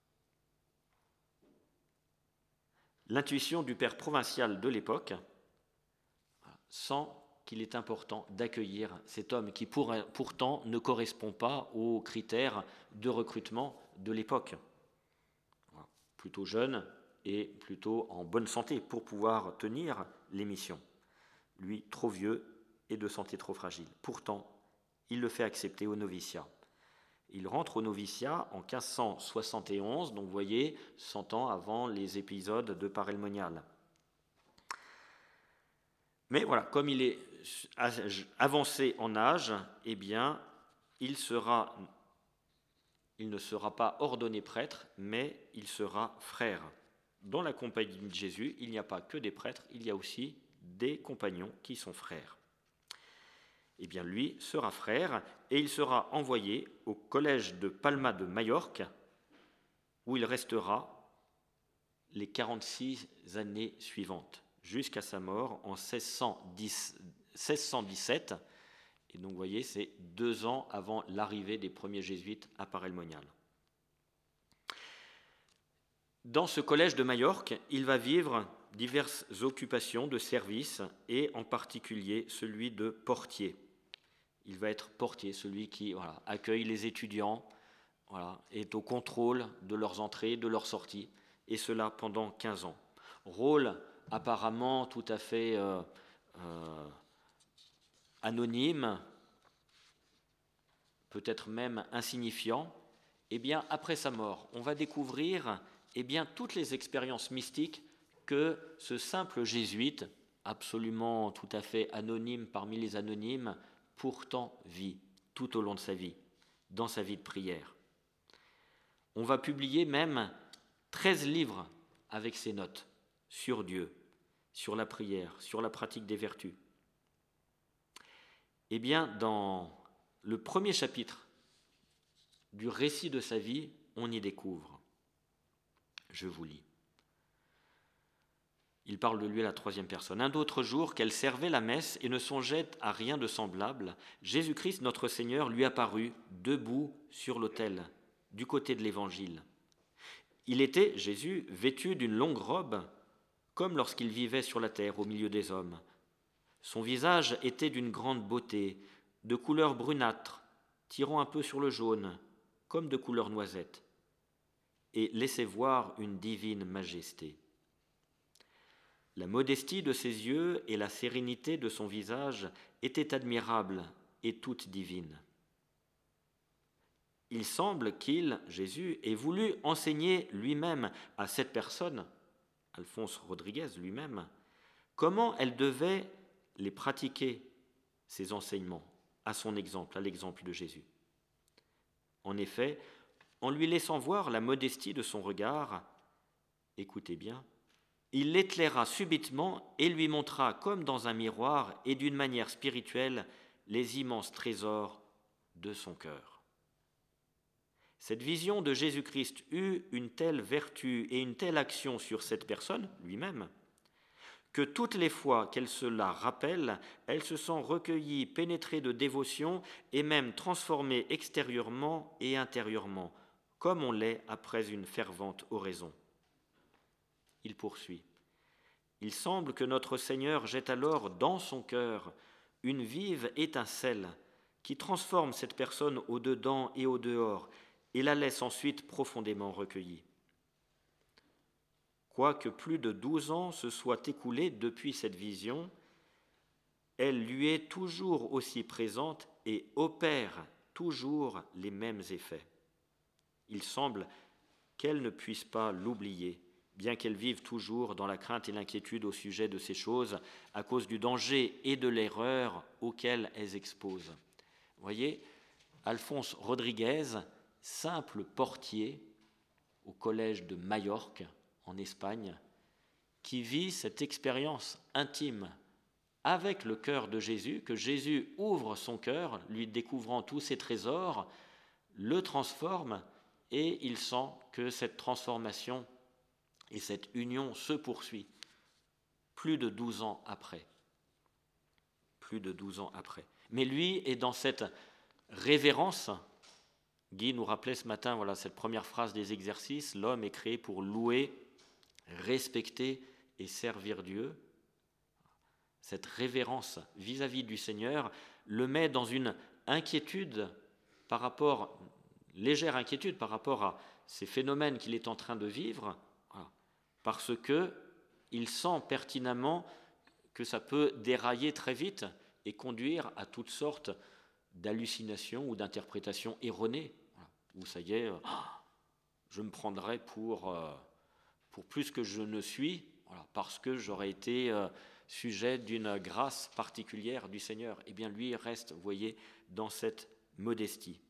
l'intuition du père provincial de l'époque sent qu'il est important d'accueillir cet homme qui pour, pourtant ne correspond pas aux critères de recrutement de l'époque. Voilà, plutôt jeune et plutôt en bonne santé pour pouvoir tenir les missions. Lui, trop vieux et de santé trop fragile. Pourtant, il le fait accepter au noviciat. Il rentre au noviciat en quinze cent soixante et onze, donc vous voyez, cent ans avant les épisodes de Parelmonial. Mais voilà, comme il est avancé en âge, eh bien, il sera, il ne sera pas ordonné prêtre, mais il sera frère. Dans la compagnie de Jésus, il n'y a pas que des prêtres, il y a aussi des compagnons qui sont frères. Eh bien, lui sera frère et il sera envoyé au collège de Palma de Majorque où il restera les quarante-six années suivantes jusqu'à sa mort en seize cent dix-sept. Et donc, vous voyez, c'est deux ans avant l'arrivée des premiers jésuites à Parelmonial. Dans ce collège de Majorque, il va vivre diverses occupations de service et en particulier celui de portier. Il va être portier, celui qui voilà, accueille les étudiants, voilà, est au contrôle de leurs entrées, de leurs sorties, et cela pendant quinze ans. Rôle apparemment tout à fait euh, euh, anonyme, peut-être même insignifiant, eh bien, après sa mort, on va découvrir eh bien, toutes les expériences mystiques que ce simple jésuite, absolument tout à fait anonyme parmi les anonymes, pourtant vit tout au long de sa vie, dans sa vie de prière. On va publier même treize livres avec ses notes sur Dieu, sur la prière, sur la pratique des vertus. Eh bien, dans le premier chapitre du récit de sa vie, on y découvre. Je vous lis. Il parle de lui à la troisième personne. Un d'autre jour, qu'elle servait la messe et ne songeait à rien de semblable, Jésus-Christ, notre Seigneur, lui apparut, debout sur l'autel, du côté de l'Évangile. Il était, Jésus, vêtu d'une longue robe, comme lorsqu'il vivait sur la terre au milieu des hommes. Son visage était d'une grande beauté, de couleur brunâtre, tirant un peu sur le jaune, comme de couleur noisette, et laissait voir une divine majesté. La modestie de ses yeux et la sérénité de son visage étaient admirables et toutes divines. Il semble qu'il, Jésus, ait voulu enseigner lui-même à cette personne, Alphonse Rodriguez lui-même, comment elle devait les pratiquer, ces enseignements, à son exemple, à l'exemple de Jésus. En effet, en lui laissant voir la modestie de son regard, écoutez bien, il l'éclaira subitement et lui montra, comme dans un miroir et d'une manière spirituelle, les immenses trésors de son cœur. Cette vision de Jésus-Christ eut une telle vertu et une telle action sur cette personne, lui-même, que toutes les fois qu'elle se la rappelle, elle se sent recueillie, pénétrée de dévotion et même transformée extérieurement et intérieurement, comme on l'est après une fervente oraison. Il poursuit. Il semble que notre Seigneur jette alors dans son cœur une vive étincelle qui transforme cette personne au dedans et au dehors et la laisse ensuite profondément recueillie. Quoique plus de douze ans se soient écoulés depuis cette vision, elle lui est toujours aussi présente et opère toujours les mêmes effets. Il semble qu'elle ne puisse pas l'oublier, bien qu'elle vive toujours dans la crainte et l'inquiétude au sujet de ces choses, à cause du danger et de l'erreur auxquels elles exposent. Vous voyez, Alphonse Rodriguez, simple portier au collège de Majorque, en Espagne, qui vit cette expérience intime avec le cœur de Jésus, que Jésus ouvre son cœur, lui découvrant tous ses trésors, le transforme, et il sent que cette transformation et cette union se poursuit plus de douze ans après. Plus de douze ans après. Mais lui est dans cette révérence. Guy nous rappelait ce matin, voilà, cette première phrase des exercices, l'homme est créé pour louer, respecter et servir Dieu. Cette révérence vis-à-vis du Seigneur le met dans une inquiétude par rapport, légère inquiétude par rapport à ces phénomènes qu'il est en train de vivre, voilà, parce que il sent pertinemment que ça peut dérailler très vite et conduire à toutes sortes d'hallucinations ou d'interprétations erronées, voilà, où ça y est, je me prendrais pour, pour plus que je ne suis, voilà, parce que j'aurais été sujet d'une grâce particulière du Seigneur. Eh bien, lui reste, vous voyez, dans cette modestie.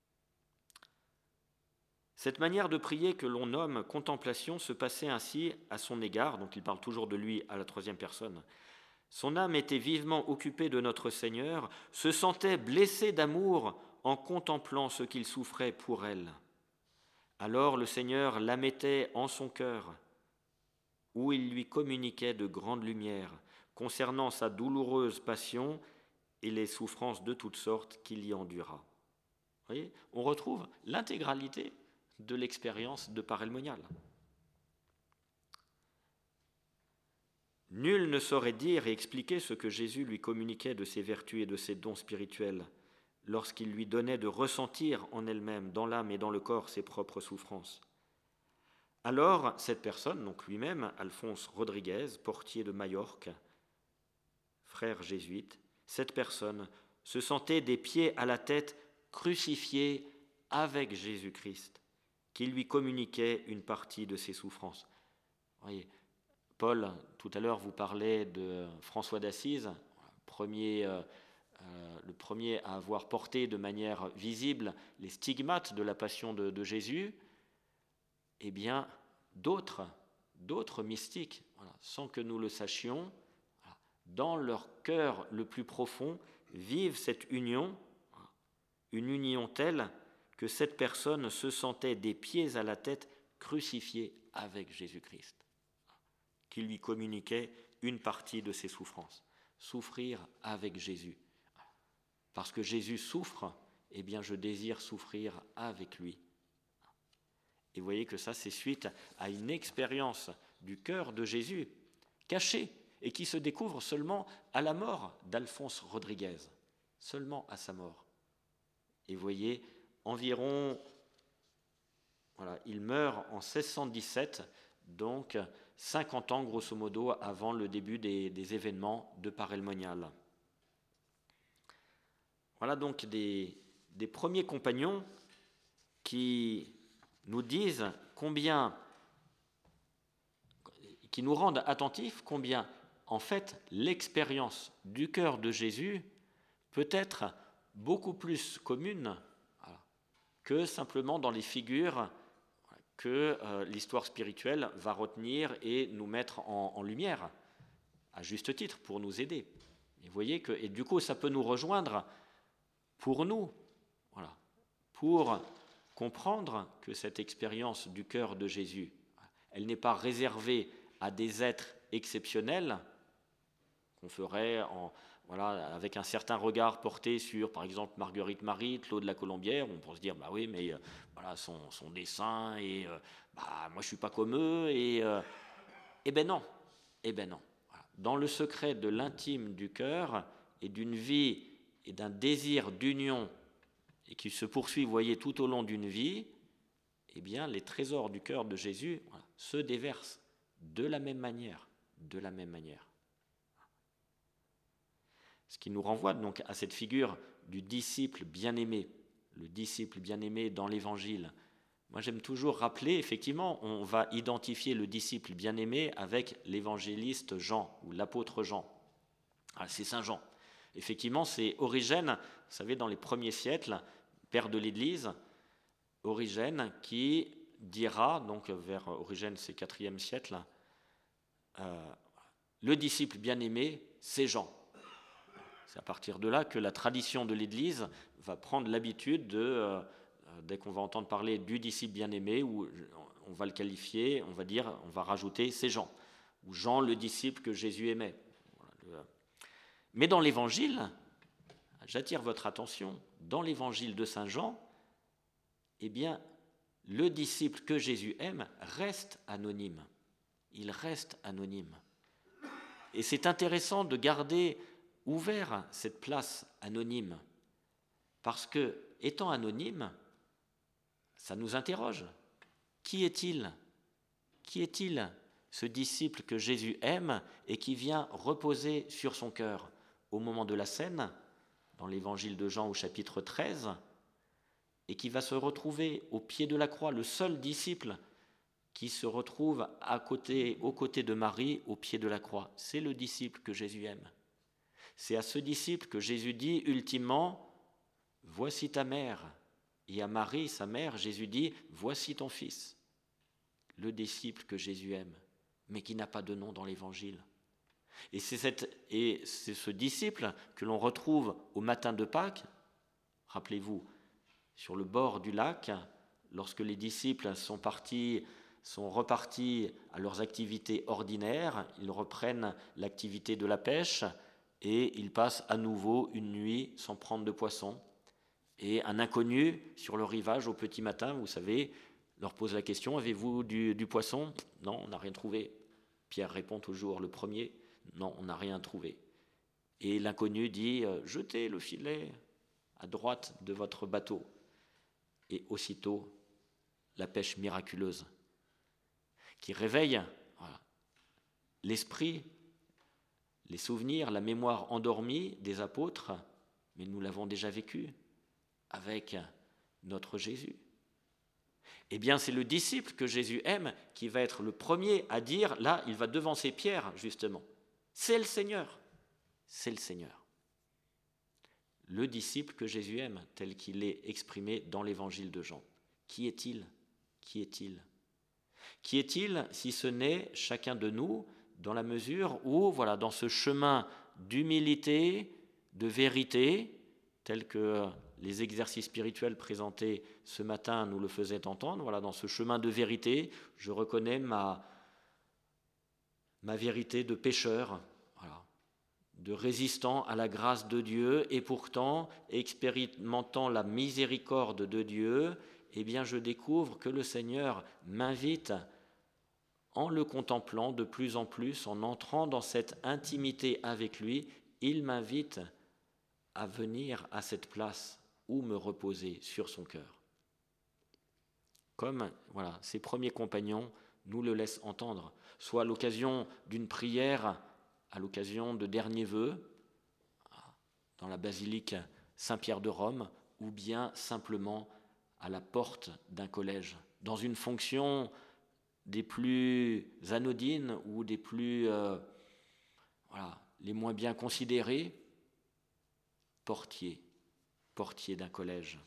Cette manière de prier que l'on nomme contemplation se passait ainsi à son égard, donc il parle toujours de lui à la troisième personne. Son âme était vivement occupée de notre Seigneur, se sentait blessée d'amour en contemplant ce qu'il souffrait pour elle. Alors le Seigneur la mettait en son cœur, où il lui communiquait de grandes lumières concernant sa douloureuse passion et les souffrances de toutes sortes qu'il y endura. Vous voyez, on retrouve l'intégralité de l'expérience de Parelmonial. Nul ne saurait dire et expliquer ce que Jésus lui communiquait de ses vertus et de ses dons spirituels lorsqu'il lui donnait de ressentir en elle-même, dans l'âme et dans le corps, ses propres souffrances. Alors, cette personne, donc lui-même, Alphonse Rodriguez, portier de Majorque, frère jésuite, cette personne se sentait des pieds à la tête crucifiée avec Jésus-Christ, qui lui communiquait une partie de ses souffrances. Vous voyez, Paul, tout à l'heure, vous parlait de François d'Assise, premier, euh, euh, le premier à avoir porté de manière visible les stigmates de la passion de, de Jésus. Eh bien, d'autres, d'autres mystiques, voilà, sans que nous le sachions, voilà, dans leur cœur le plus profond, vivent cette union, voilà, une union telle que cette personne se sentait des pieds à la tête crucifiée avec Jésus-Christ, qui lui communiquait une partie de ses souffrances. Souffrir avec Jésus. Parce que Jésus souffre, eh bien je désire souffrir avec lui. Et vous voyez que ça, c'est suite à une expérience du cœur de Jésus, cachée, et qui se découvre seulement à la mort d'Alphonse Rodriguez, seulement à sa mort. Et vous voyez, environ, voilà, il meurt en seize cent dix-sept, donc cinquante ans grosso modo avant le début des, des événements de Paray-le-Monial. Voilà donc des, des premiers compagnons qui nous disent combien, qui nous rendent attentifs combien, en fait, l'expérience du cœur de Jésus peut être beaucoup plus commune voilà, que simplement dans les figures que euh, l'histoire spirituelle va retenir et nous mettre en, en lumière, à juste titre, pour nous aider. Et vous voyez que, et du coup, ça peut nous rejoindre pour nous, voilà, pour comprendre que cette expérience du cœur de Jésus, elle n'est pas réservée à des êtres exceptionnels qu'on ferait en, voilà, avec un certain regard porté sur, par exemple, Marguerite Marie, Claude la Colombière. On peut se dire, bah oui, mais euh, voilà, son, son dessin, et euh, bah, moi je suis pas comme eux, et euh, eh ben non, eh ben non. Voilà. Dans le secret de l'intime du cœur et d'une vie et d'un désir d'union et qui se poursuit, vous voyez, tout au long d'une vie, eh bien, les trésors du cœur de Jésus voilà, se déversent de la même manière, de la même manière. Ce qui nous renvoie donc à cette figure du disciple bien-aimé, le disciple bien-aimé dans l'Évangile. Moi, j'aime toujours rappeler, effectivement, on va identifier le disciple bien-aimé avec l'évangéliste Jean, ou l'apôtre Jean. Ah, c'est Saint Jean. Effectivement, c'est Origène, vous savez, dans les premiers siècles, père de l'Église, Origène qui dira, donc vers Origène, c'est quatrième siècle, euh, le disciple bien-aimé, c'est Jean. C'est à partir de là que la tradition de l'Église va prendre l'habitude de, euh, dès qu'on va entendre parler du disciple bien-aimé, ou on va le qualifier, on va dire, on va rajouter c'est Jean, ou Jean le disciple que Jésus aimait. Voilà, le... Mais dans l'Évangile, j'attire votre attention, dans l'Évangile de Saint Jean, eh bien, le disciple que Jésus aime reste anonyme. Il reste anonyme. Et c'est intéressant de garder ouvert cette place anonyme, parce que, étant anonyme, ça nous interroge. Qui est-il ? Qui est-il, ce disciple que Jésus aime et qui vient reposer sur son cœur au moment de la scène, dans l'évangile de Jean au chapitre treize, et qui va se retrouver au pied de la croix, le seul disciple qui se retrouve à côté, aux côtés de Marie, au pied de la croix. C'est le disciple que Jésus aime. C'est à ce disciple que Jésus dit ultimement « Voici ta mère ». Et à Marie, sa mère, Jésus dit « Voici ton fils ». Le disciple que Jésus aime, mais qui n'a pas de nom dans l'Évangile. Et c'est, cette, et c'est ce disciple que l'on retrouve au matin de Pâques, rappelez-vous, sur le bord du lac, lorsque les disciples sont partis, sont repartis à leurs activités ordinaires, ils reprennent l'activité de la pêche, et ils passent à nouveau une nuit sans prendre de poisson. Et un inconnu sur le rivage au petit matin, vous savez, leur pose la question « Avez-vous du, du poisson ?» « Non, on n'a rien trouvé. » Pierre répond toujours le premier « Non, on n'a rien trouvé. » Et l'inconnu dit « Jetez le filet à droite de votre bateau. » Et aussitôt, la pêche miraculeuse qui réveille voilà, l'esprit, les souvenirs, la mémoire endormie des apôtres, mais nous l'avons déjà vécu avec notre Jésus. Eh bien, c'est le disciple que Jésus aime qui va être le premier à dire, là, il va devancer Pierre, justement. C'est le Seigneur, c'est le Seigneur. Le disciple que Jésus aime, tel qu'il est exprimé dans l'évangile de Jean. Qui est-il ? Qui est-il ? Qui est-il si ce n'est chacun de nous, dans la mesure où, voilà, dans ce chemin d'humilité, de vérité, tel que les exercices spirituels présentés ce matin nous le faisaient entendre, voilà, dans ce chemin de vérité, je reconnais ma, ma vérité de pécheur, voilà, de résistant à la grâce de Dieu, et pourtant, expérimentant la miséricorde de Dieu, eh bien, je découvre que le Seigneur m'invite, en le contemplant de plus en plus, en entrant dans cette intimité avec lui, il m'invite à venir à cette place où me reposer sur son cœur. Comme voilà, ses premiers compagnons nous le laissent entendre, soit à l'occasion d'une prière, à l'occasion de derniers vœux, dans la basilique Saint-Pierre de Rome, ou bien simplement à la porte d'un collège, dans une fonction des plus anodines ou des plus, euh, voilà, les moins bien considérées, portier, portier d'un collège.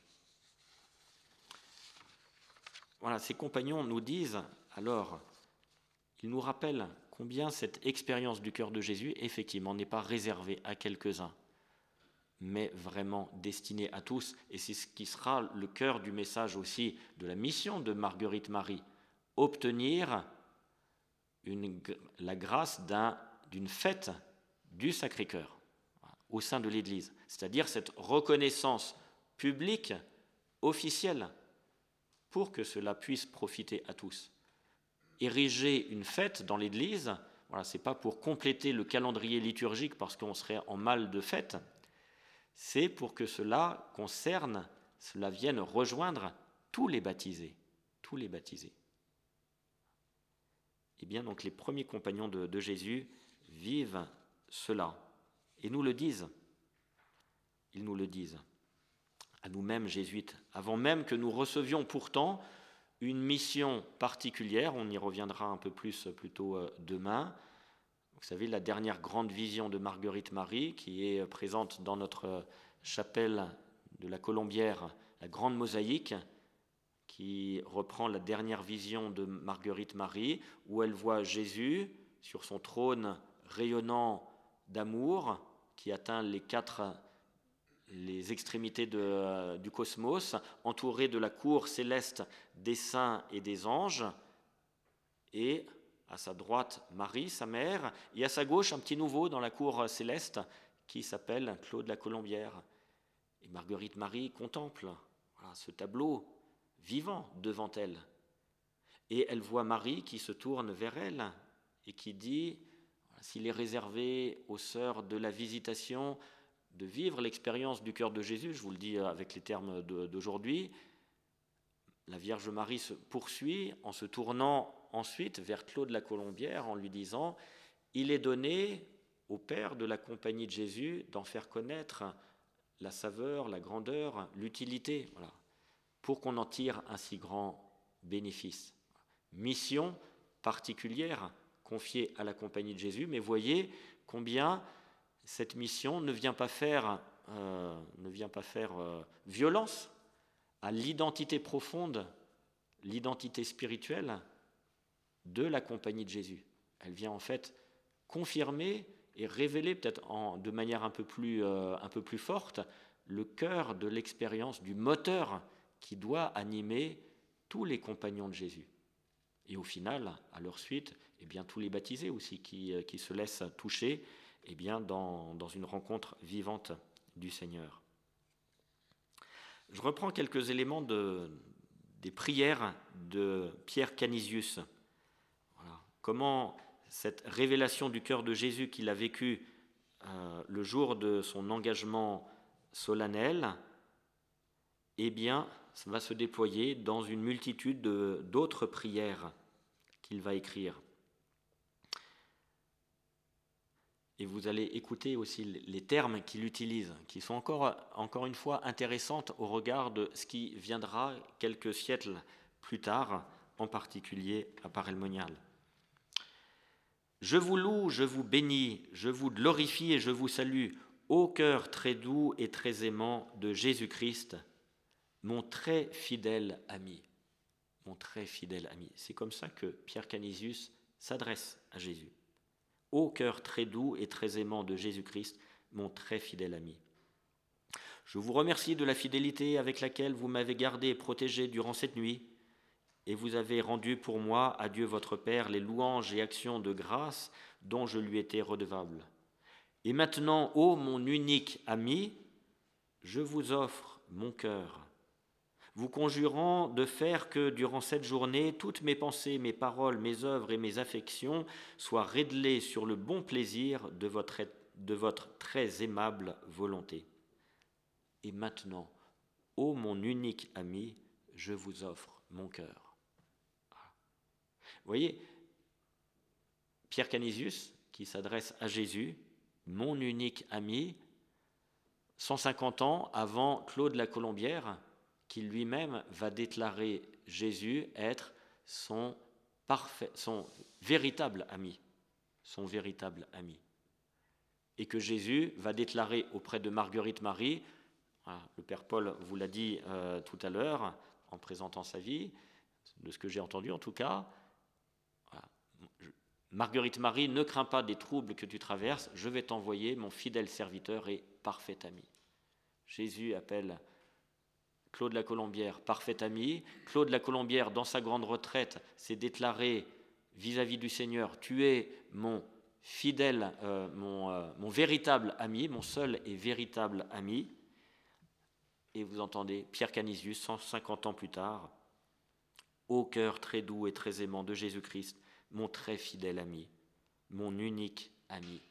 Voilà, ces compagnons nous disent, alors, ils nous rappellent combien cette expérience du cœur de Jésus, effectivement, n'est pas réservée à quelques-uns, mais vraiment destinée à tous. Et c'est ce qui sera le cœur du message aussi de la mission de Marguerite Marie, obtenir une, la grâce d'un, d'une fête du Sacré-Cœur au sein de l'Église, c'est-à-dire cette reconnaissance publique, officielle, pour que cela puisse profiter à tous. Ériger une fête dans l'Église, voilà, ce n'est pas pour compléter le calendrier liturgique parce qu'on serait en mal de fête, c'est pour que cela concerne, cela vienne rejoindre tous les baptisés, tous les baptisés. Eh bien, donc, les premiers compagnons de, de Jésus vivent cela et nous le disent. Ils nous le disent. À nous-mêmes, jésuites, avant même que nous recevions pourtant une mission particulière, on y reviendra un peu plus plutôt demain. Vous savez, la dernière grande vision de Marguerite Marie, qui est présente dans notre chapelle de la Colombière, la grande mosaïque, qui reprend la dernière vision de Marguerite Marie, où elle voit Jésus sur son trône rayonnant d'amour, qui atteint les quatre les extrémités de, du cosmos, entouré de la cour céleste des saints et des anges, et à sa droite Marie, sa mère, et à sa gauche un petit nouveau dans la cour céleste qui s'appelle Claude la Colombière. Et Marguerite Marie contemple voilà, ce tableau vivant devant elle. Et elle voit Marie qui se tourne vers elle et qui dit, s'il est réservé aux sœurs de la visitation de vivre l'expérience du cœur de Jésus, je vous le dis avec les termes d'aujourd'hui, la Vierge Marie se poursuit en se tournant ensuite vers Claude la Colombière en lui disant « Il est donné au Père de la Compagnie de Jésus d'en faire connaître la saveur, la grandeur, l'utilité, voilà, pour qu'on en tire un si grand bénéfice. » Mission particulière confiée à la Compagnie de Jésus, mais voyez combien cette mission ne vient pas faire, euh, ne vient pas faire euh, violence à l'identité profonde, l'identité spirituelle de la Compagnie de Jésus. Elle vient en fait confirmer et révéler peut-être en, de manière un peu plus, euh, un peu plus forte le cœur de l'expérience, du moteur qui doit animer tous les compagnons de Jésus. Et au final, à leur suite, eh bien, tous les baptisés aussi qui, qui se laissent toucher eh bien, dans, dans une rencontre vivante du Seigneur. Je reprends quelques éléments de, des prières de Pierre Canisius. Voilà. Comment cette révélation du cœur de Jésus qu'il a vécu euh, le jour de son engagement solennel, eh bien, ça va se déployer dans une multitude de, d'autres prières qu'il va écrire. et vous allez écouter aussi les termes qu'il utilise, qui sont encore, encore une fois intéressantes au regard de ce qui viendra quelques siècles plus tard, en particulier à Parelmonial. Je vous loue, je vous bénis, je vous glorifie et je vous salue, ô cœur très doux et très aimant de Jésus-Christ, mon très fidèle ami. Mon très fidèle ami. C'est comme ça que Pierre Canisius s'adresse à Jésus. Ô cœur très doux et très aimant de Jésus-Christ, mon très fidèle ami. Je vous remercie de la fidélité avec laquelle vous m'avez gardé et protégé durant cette nuit, et vous avez rendu pour moi, à Dieu votre Père, les louanges et actions de grâce dont je lui étais redevable. Et maintenant, ô mon unique ami, je vous offre mon cœur, vous conjurant de faire que, durant cette journée, toutes mes pensées, mes paroles, mes œuvres et mes affections soient réglées sur le bon plaisir de votre, de votre très aimable volonté. Et maintenant, ô mon unique ami, je vous offre mon cœur. Vous voyez, Pierre Canisius, qui s'adresse à Jésus, mon unique ami, cent cinquante ans avant Claude la Colombière, qui lui-même va déclarer Jésus être son parfait, son véritable ami, son véritable ami. Et que Jésus va déclarer auprès de Marguerite Marie, voilà, le Père Paul vous l'a dit euh, tout à l'heure, en présentant sa vie, de ce que j'ai entendu en tout cas, voilà, je, Marguerite Marie, ne crains pas des troubles que tu traverses, je vais t'envoyer mon fidèle serviteur et parfait ami. Jésus appelle Claude la Colombière, parfait ami. Claude la Colombière, dans sa grande retraite, s'est déclaré vis-à-vis du Seigneur, tu es mon fidèle, euh, mon, euh, mon véritable ami, mon seul et véritable ami. Et vous entendez Pierre Canisius, cent cinquante ans plus tard, ô cœur très doux et très aimant de Jésus-Christ, mon très fidèle ami, mon unique ami.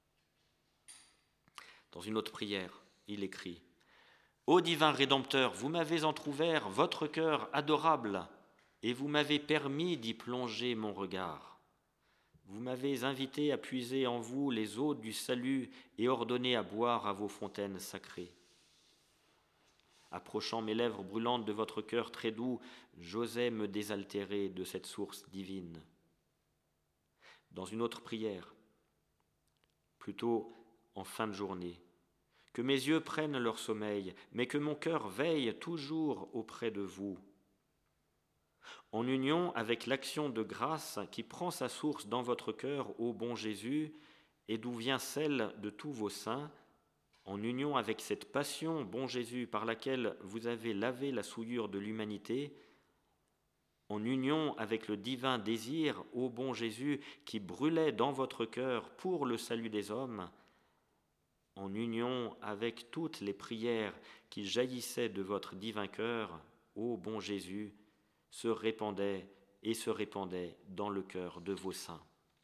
Dans une autre prière, il écrit: Ô divin Rédempteur, vous m'avez entrouvert votre cœur adorable, et vous m'avez permis d'y plonger mon regard. Vous m'avez invité à puiser en vous les eaux du salut et ordonné à boire à vos fontaines sacrées. Approchant mes lèvres brûlantes de votre cœur très doux, j'osais me désaltérer de cette source divine. Dans une autre prière, plutôt en fin de journée, que mes yeux prennent leur sommeil, mais que mon cœur veille toujours auprès de vous. En union avec l'action de grâce qui prend sa source dans votre cœur, ô bon Jésus, et d'où vient celle de tous vos saints, en union avec cette passion, bon Jésus, par laquelle vous avez lavé la souillure de l'humanité, en union avec le divin désir, ô bon Jésus, qui brûlait dans votre cœur pour le salut des hommes, en union avec toutes les prières qui jaillissaient de votre divin cœur, ô bon Jésus, se répandaient et se répandaient dans le cœur de vos saints.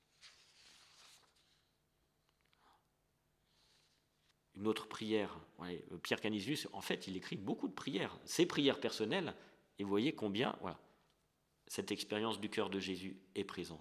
Une autre prière, ouais, Pierre Canisius, en fait, il écrit beaucoup de prières, ses prières personnelles, et vous voyez combien, voilà, cette expérience du cœur de Jésus est présente.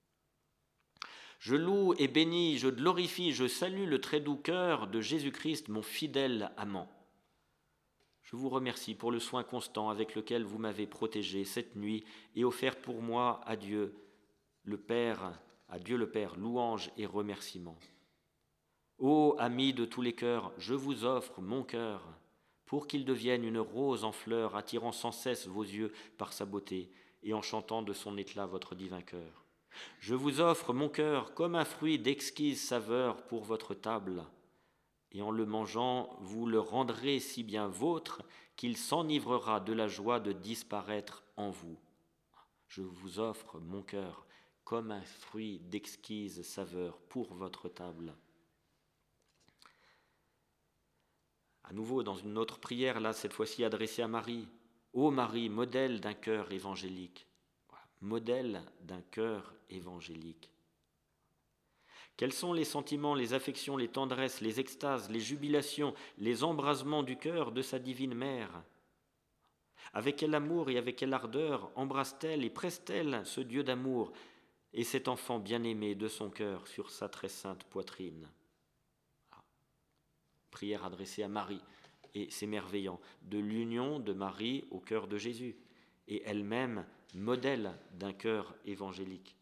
Je loue et bénis, je glorifie, je salue le très doux cœur de Jésus-Christ, mon fidèle amant. Je vous remercie pour le soin constant avec lequel vous m'avez protégé cette nuit et offert pour moi à Dieu le Père, à Dieu le Père, louange et remerciements. Ô amis de tous les cœurs, je vous offre mon cœur pour qu'il devienne une rose en fleurs, attirant sans cesse vos yeux par sa beauté et enchantant de son éclat votre divin cœur. Je vous offre mon cœur comme un fruit d'exquise saveur pour votre table, et en le mangeant, vous le rendrez si bien vôtre qu'il s'enivrera de la joie de disparaître en vous. Je vous offre mon cœur comme un fruit d'exquise saveur pour votre table. À nouveau, dans une autre prière, là, cette fois-ci adressée à Marie. Ô Marie, modèle d'un cœur évangélique. Voilà, modèle d'un cœur évangélique. Quels sont les sentiments, les affections, les tendresses, les extases, les jubilations, les embrasements du cœur de sa divine mère? Avec quel amour et avec quelle ardeur embrasse-t-elle et presse-t-elle ce Dieu d'amour, et cet enfant bien-aimé de son cœur sur sa très sainte poitrine. Prière adressée à Marie, et s'émerveillant de l'union de Marie au cœur de Jésus, et elle-même modèle d'un cœur évangélique.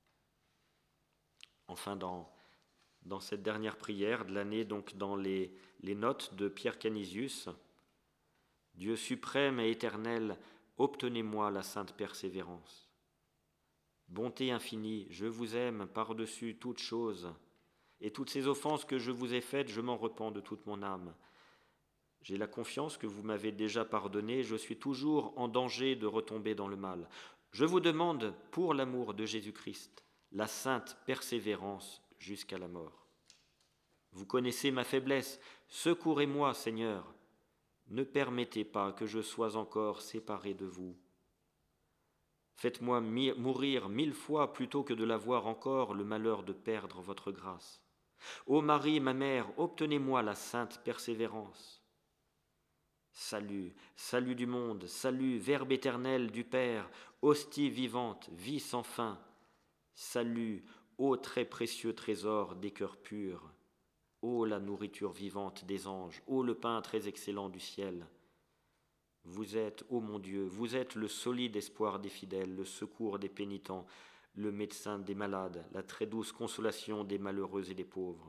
Enfin, dans, dans cette dernière prière de l'année, donc dans les, les notes de Pierre Canisius, Dieu suprême et éternel, obtenez-moi la sainte persévérance. Bonté infinie, je vous aime par-dessus toutes choses, et toutes ces offenses que je vous ai faites, je m'en repens de toute mon âme. J'ai la confiance que vous m'avez déjà pardonné, je suis toujours en danger de retomber dans le mal. Je vous demande, pour l'amour de Jésus-Christ, la sainte persévérance jusqu'à la mort. Vous connaissez ma faiblesse, secourez-moi, Seigneur. Ne permettez pas que je sois encore séparé de vous. Faites-moi mi- mourir mille fois plutôt que de l'avoir encore le malheur de perdre votre grâce. Ô Marie, ma mère, obtenez-moi la sainte persévérance. Salut, salut du monde, salut, Verbe éternel du Père, hostie vivante, vie sans fin. Salut, ô très précieux trésor des cœurs purs. Ô la nourriture vivante des anges, ô le pain très excellent du ciel. Vous êtes, ô mon Dieu, vous êtes le solide espoir des fidèles, le secours des pénitents, le médecin des malades, la très douce consolation des malheureux et des pauvres.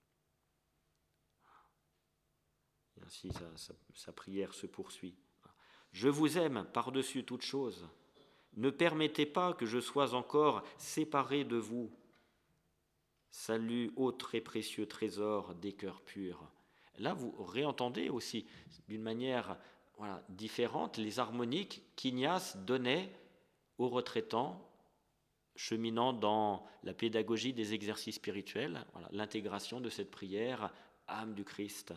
Et ainsi sa, sa, sa prière se poursuit. Je vous aime par-dessus toute chose. Ne permettez pas que je sois encore séparé de vous. Salut, ô très précieux trésor des cœurs purs. Là, vous réentendez aussi d'une manière voilà, différente les harmoniques qu'Ignace donnait aux retraitants cheminant dans la pédagogie des exercices spirituels, voilà, l'intégration de cette prière, âme du Christ.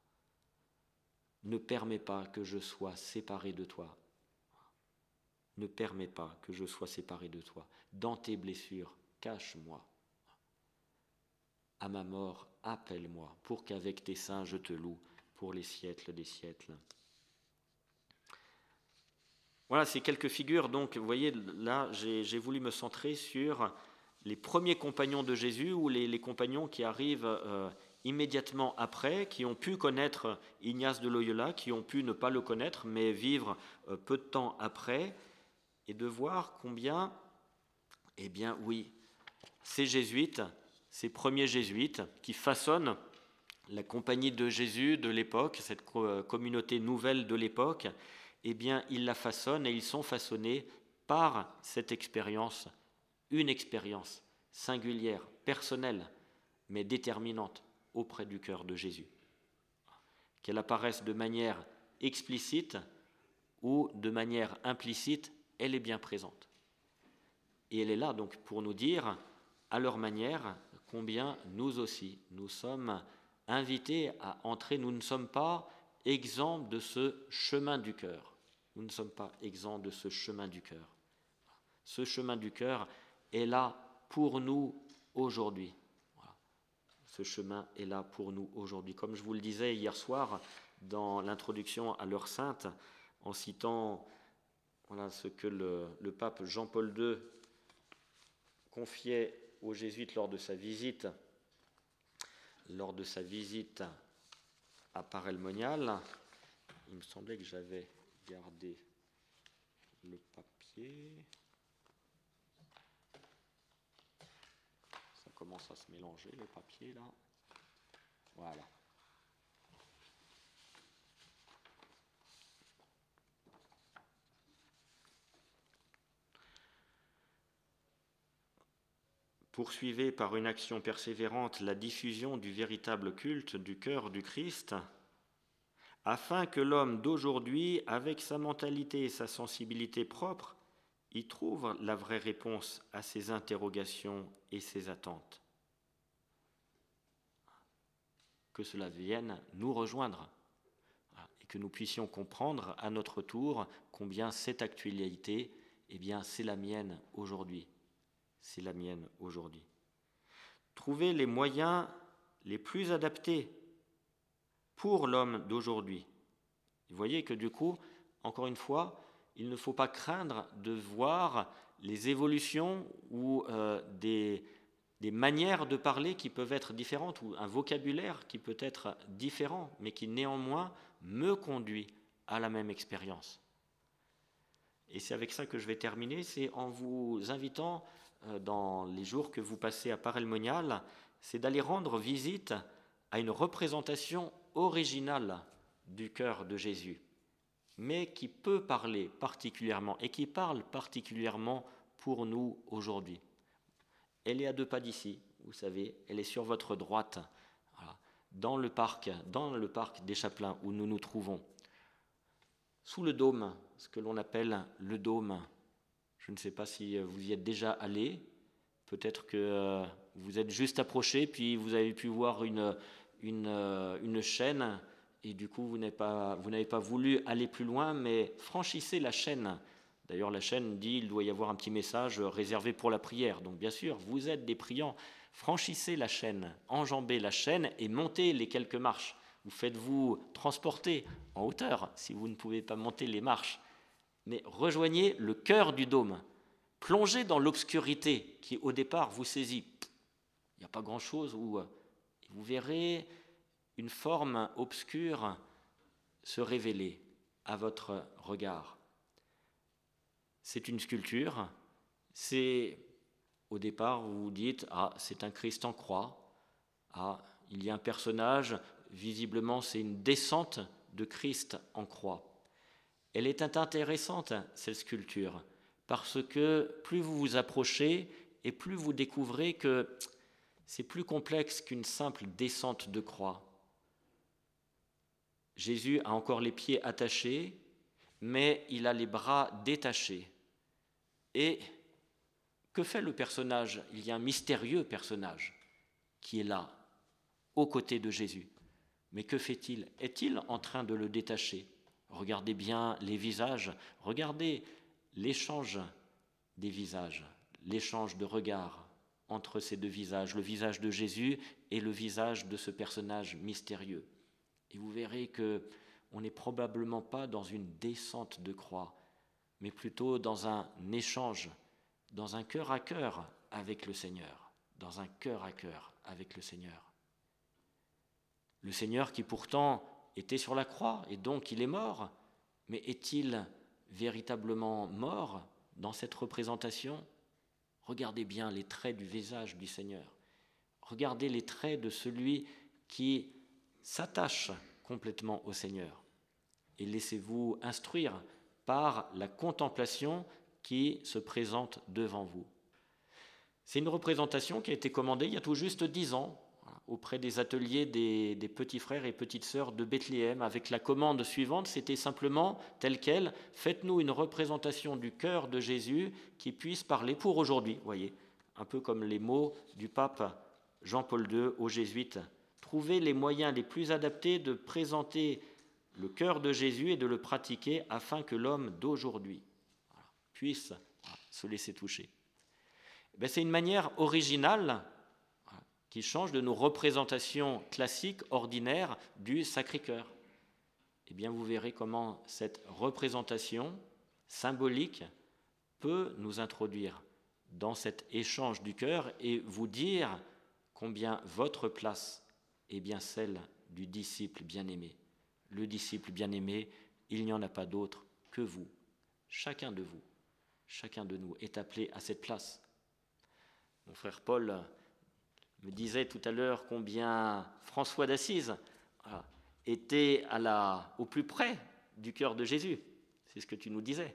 Ne permets pas que je sois séparé de toi. Ne permets pas que je sois séparé de toi. Dans tes blessures, cache-moi. À ma mort, appelle-moi, pour qu'avec tes saints je te loue pour les siècles des siècles. Voilà, ces quelques figures. Donc, vous voyez, là, j'ai, j'ai voulu me centrer sur les premiers compagnons de Jésus, ou les, les compagnons qui arrivent euh, immédiatement après, qui ont pu connaître Ignace de Loyola, qui ont pu ne pas le connaître, mais vivre euh, peu de temps après, et de voir combien, eh bien oui, ces jésuites, ces premiers jésuites qui façonnent la compagnie de Jésus de l'époque, cette communauté nouvelle de l'époque, eh bien, ils la façonnent et ils sont façonnés par cette expérience, une expérience singulière, personnelle, mais déterminante auprès du cœur de Jésus. Qu'elle apparaisse de manière explicite ou de manière implicite, elle est bien présente. Et elle est là donc pour nous dire, à leur manière, combien nous aussi, nous sommes invités à entrer, nous ne sommes pas exempts de ce chemin du cœur. Nous ne sommes pas exempts de ce chemin du cœur. Ce chemin du cœur est là pour nous aujourd'hui. Voilà. Ce chemin est là pour nous aujourd'hui. Comme je vous le disais hier soir dans l'introduction à l'heure sainte, en citant voilà, ce que le, le pape Jean-Paul deux confiait aux jésuites lors de sa visite, lors de sa visite à Paray-le-Monial. Il me semblait que j'avais gardé le papier. Ça commence à se mélanger, le papier, là. Voilà. Poursuivez par une action persévérante la diffusion du véritable culte du cœur du Christ, afin que l'homme d'aujourd'hui, avec sa mentalité et sa sensibilité propre, y trouve la vraie réponse à ses interrogations et ses attentes. Que cela vienne nous rejoindre et que nous puissions comprendre à notre tour combien cette actualité, eh bien, c'est la mienne aujourd'hui. C'est la mienne aujourd'hui. Trouver les moyens les plus adaptés pour l'homme d'aujourd'hui. Vous voyez que du coup, encore une fois, il ne faut pas craindre de voir les évolutions ou euh, des, des manières de parler qui peuvent être différentes, ou un vocabulaire qui peut être différent, mais qui néanmoins me conduit à la même expérience. Et c'est avec ça que je vais terminer, c'est en vous invitant, euh, dans les jours que vous passez à Paray-le-Monial, c'est d'aller rendre visite à une représentation originale du cœur de Jésus, mais qui peut parler particulièrement, et qui parle particulièrement pour nous aujourd'hui. Elle est à deux pas d'ici, vous savez, elle est sur votre droite, voilà, dans le parc, dans le parc des Chapelains où nous nous trouvons. Sous le dôme, ce que l'on appelle le dôme, je ne sais pas si vous y êtes déjà allé, peut-être que vous êtes juste approché, puis vous avez pu voir une, une, une chaîne, et du coup vous n'avez pas, vous n'avez pas voulu aller plus loin, mais franchissez la chaîne. D'ailleurs la chaîne dit qu'il doit y avoir un petit message réservé pour la prière, donc bien sûr, vous êtes des priants, franchissez la chaîne, enjambez la chaîne et montez les quelques marches. Vous faites-vous transporter en hauteur si vous ne pouvez pas monter les marches, mais rejoignez le cœur du dôme, plongez dans l'obscurité qui au départ vous saisit. Il n'y a pas grand-chose où vous verrez une forme obscure se révéler à votre regard. C'est une sculpture, c'est au départ vous vous dites « Ah, c'est un Christ en croix, ah, il y a un personnage ». Visiblement, c'est une descente de Christ en croix. Elle est intéressante, cette sculpture, parce que plus vous vous approchez et plus vous découvrez que c'est plus complexe qu'une simple descente de croix. Jésus a encore les pieds attachés, mais il a les bras détachés. Et que fait le personnage ? Il y a un mystérieux personnage qui est là, aux côtés de Jésus. Mais que fait-il ? Est-il en train de le détacher ? Regardez bien les visages, regardez l'échange des visages, l'échange de regards entre ces deux visages, le visage de Jésus et le visage de ce personnage mystérieux. Et vous verrez qu'on n'est probablement pas dans une descente de croix, mais plutôt dans un échange, dans un cœur à cœur avec le Seigneur, dans un cœur à cœur avec le Seigneur. Le Seigneur qui pourtant était sur la croix et donc il est mort, mais est-il véritablement mort dans cette représentation ? Regardez bien les traits du visage du Seigneur. Regardez les traits de celui qui s'attache complètement au Seigneur. Et laissez-vous instruire par la contemplation qui se présente devant vous. C'est une représentation qui a été commandée il y a tout juste dix ans, auprès des ateliers des, des petits frères et petites sœurs de Bethléem, avec la commande suivante, c'était simplement, telle quelle, faites-nous une représentation du cœur de Jésus qui puisse parler pour aujourd'hui, voyez, un peu comme les mots du pape Jean-Paul deux aux Jésuites. Trouvez les moyens les plus adaptés de présenter le cœur de Jésus et de le pratiquer afin que l'homme d'aujourd'hui voilà, puisse voilà, se laisser toucher. Ben, c'est une manière originale qui change de nos représentations classiques, ordinaires du Sacré-Cœur. Eh bien, vous verrez comment cette représentation symbolique peut nous introduire dans cet échange du cœur et vous dire combien votre place est bien celle du disciple bien-aimé. Le disciple bien-aimé, il n'y en a pas d'autre que vous. Chacun de vous, chacun de nous est appelé à cette place. Mon frère Paul me disait tout à l'heure combien François d'Assise voilà, était à la, au plus près du cœur de Jésus. C'est ce que tu nous disais.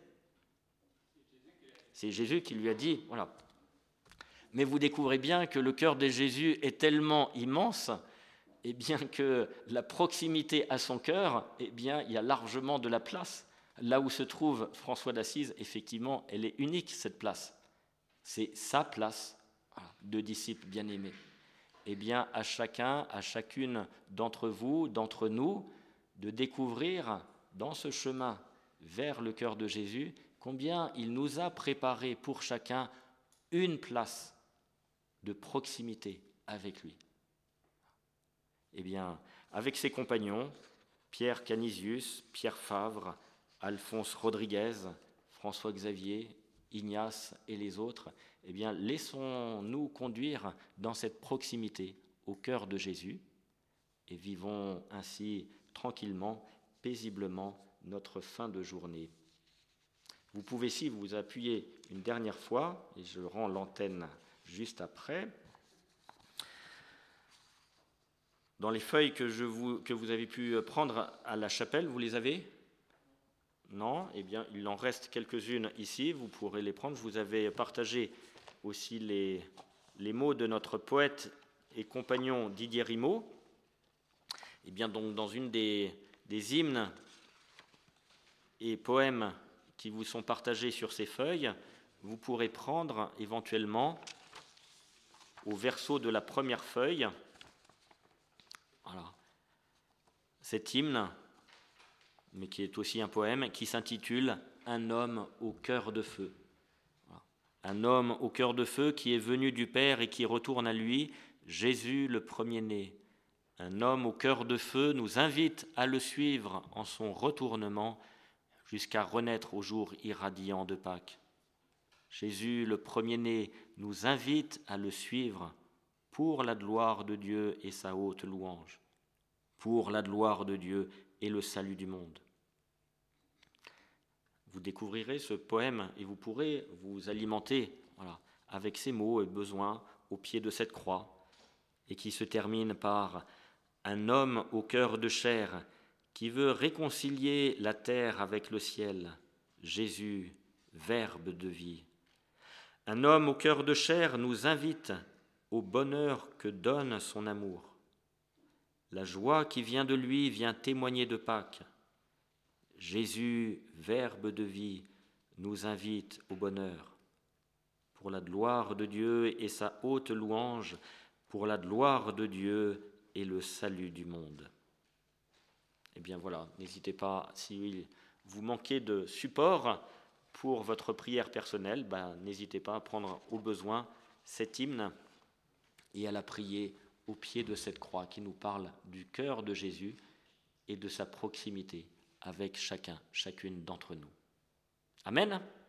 C'est Jésus qui lui a dit, voilà. Mais vous découvrez bien que le cœur de Jésus est tellement immense, et bien que la proximité à son cœur, eh bien, il y a largement de la place. Là où se trouve François d'Assise, effectivement, elle est unique, cette place. C'est sa place voilà, de disciple bien-aimé. Eh bien, à chacun, à chacune d'entre vous, d'entre nous, de découvrir dans ce chemin vers le cœur de Jésus combien il nous a préparé pour chacun une place de proximité avec lui. Eh bien, avec ses compagnons, Pierre Canisius, Pierre Favre, Alphonse Rodriguez, François Xavier, Ignace et les autres, eh bien, laissons-nous conduire dans cette proximité au cœur de Jésus et vivons ainsi tranquillement, paisiblement notre fin de journée. Vous pouvez, si vous appuyer une dernière fois, et je rends l'antenne juste après, dans les feuilles que, je vous, que vous avez pu prendre à la chapelle, vous les avez ? Non ? Eh bien, il en reste quelques-unes ici, vous pourrez les prendre. Je vous avais partagé aussi les, les mots de notre poète et compagnon Didier Rimaud. Eh bien, donc, dans une des, des hymnes et poèmes qui vous sont partagés sur ces feuilles, vous pourrez prendre éventuellement au verso de la première feuille, voilà, cet hymne, mais qui est aussi un poème, qui s'intitule « Un homme au cœur de feu ». Voilà. Un homme au cœur de feu qui est venu du Père et qui retourne à lui, Jésus le premier-né. Un homme au cœur de feu nous invite à le suivre en son retournement jusqu'à renaître au jour irradiant de Pâques. Jésus le premier-né nous invite à le suivre pour la gloire de Dieu et sa haute louange, pour la gloire de Dieu et le salut du monde. Vous découvrirez ce poème et vous pourrez vous alimenter voilà, avec ces mots et besoins au pied de cette croix et qui se termine par « Un homme au cœur de chair qui veut réconcilier la terre avec le ciel, Jésus, Verbe de vie. Un homme au cœur de chair nous invite au bonheur que donne son amour. La joie qui vient de lui vient témoigner de Pâques. Jésus, Verbe de vie, nous invite au bonheur. Pour la gloire de Dieu et sa haute louange, pour la gloire de Dieu et le salut du monde. » Eh bien voilà, n'hésitez pas, si vous manquez de support pour votre prière personnelle, ben, n'hésitez pas à prendre au besoin cet hymne et à la prier au pied de cette croix qui nous parle du cœur de Jésus et de sa proximité avec chacun, chacune d'entre nous. Amen.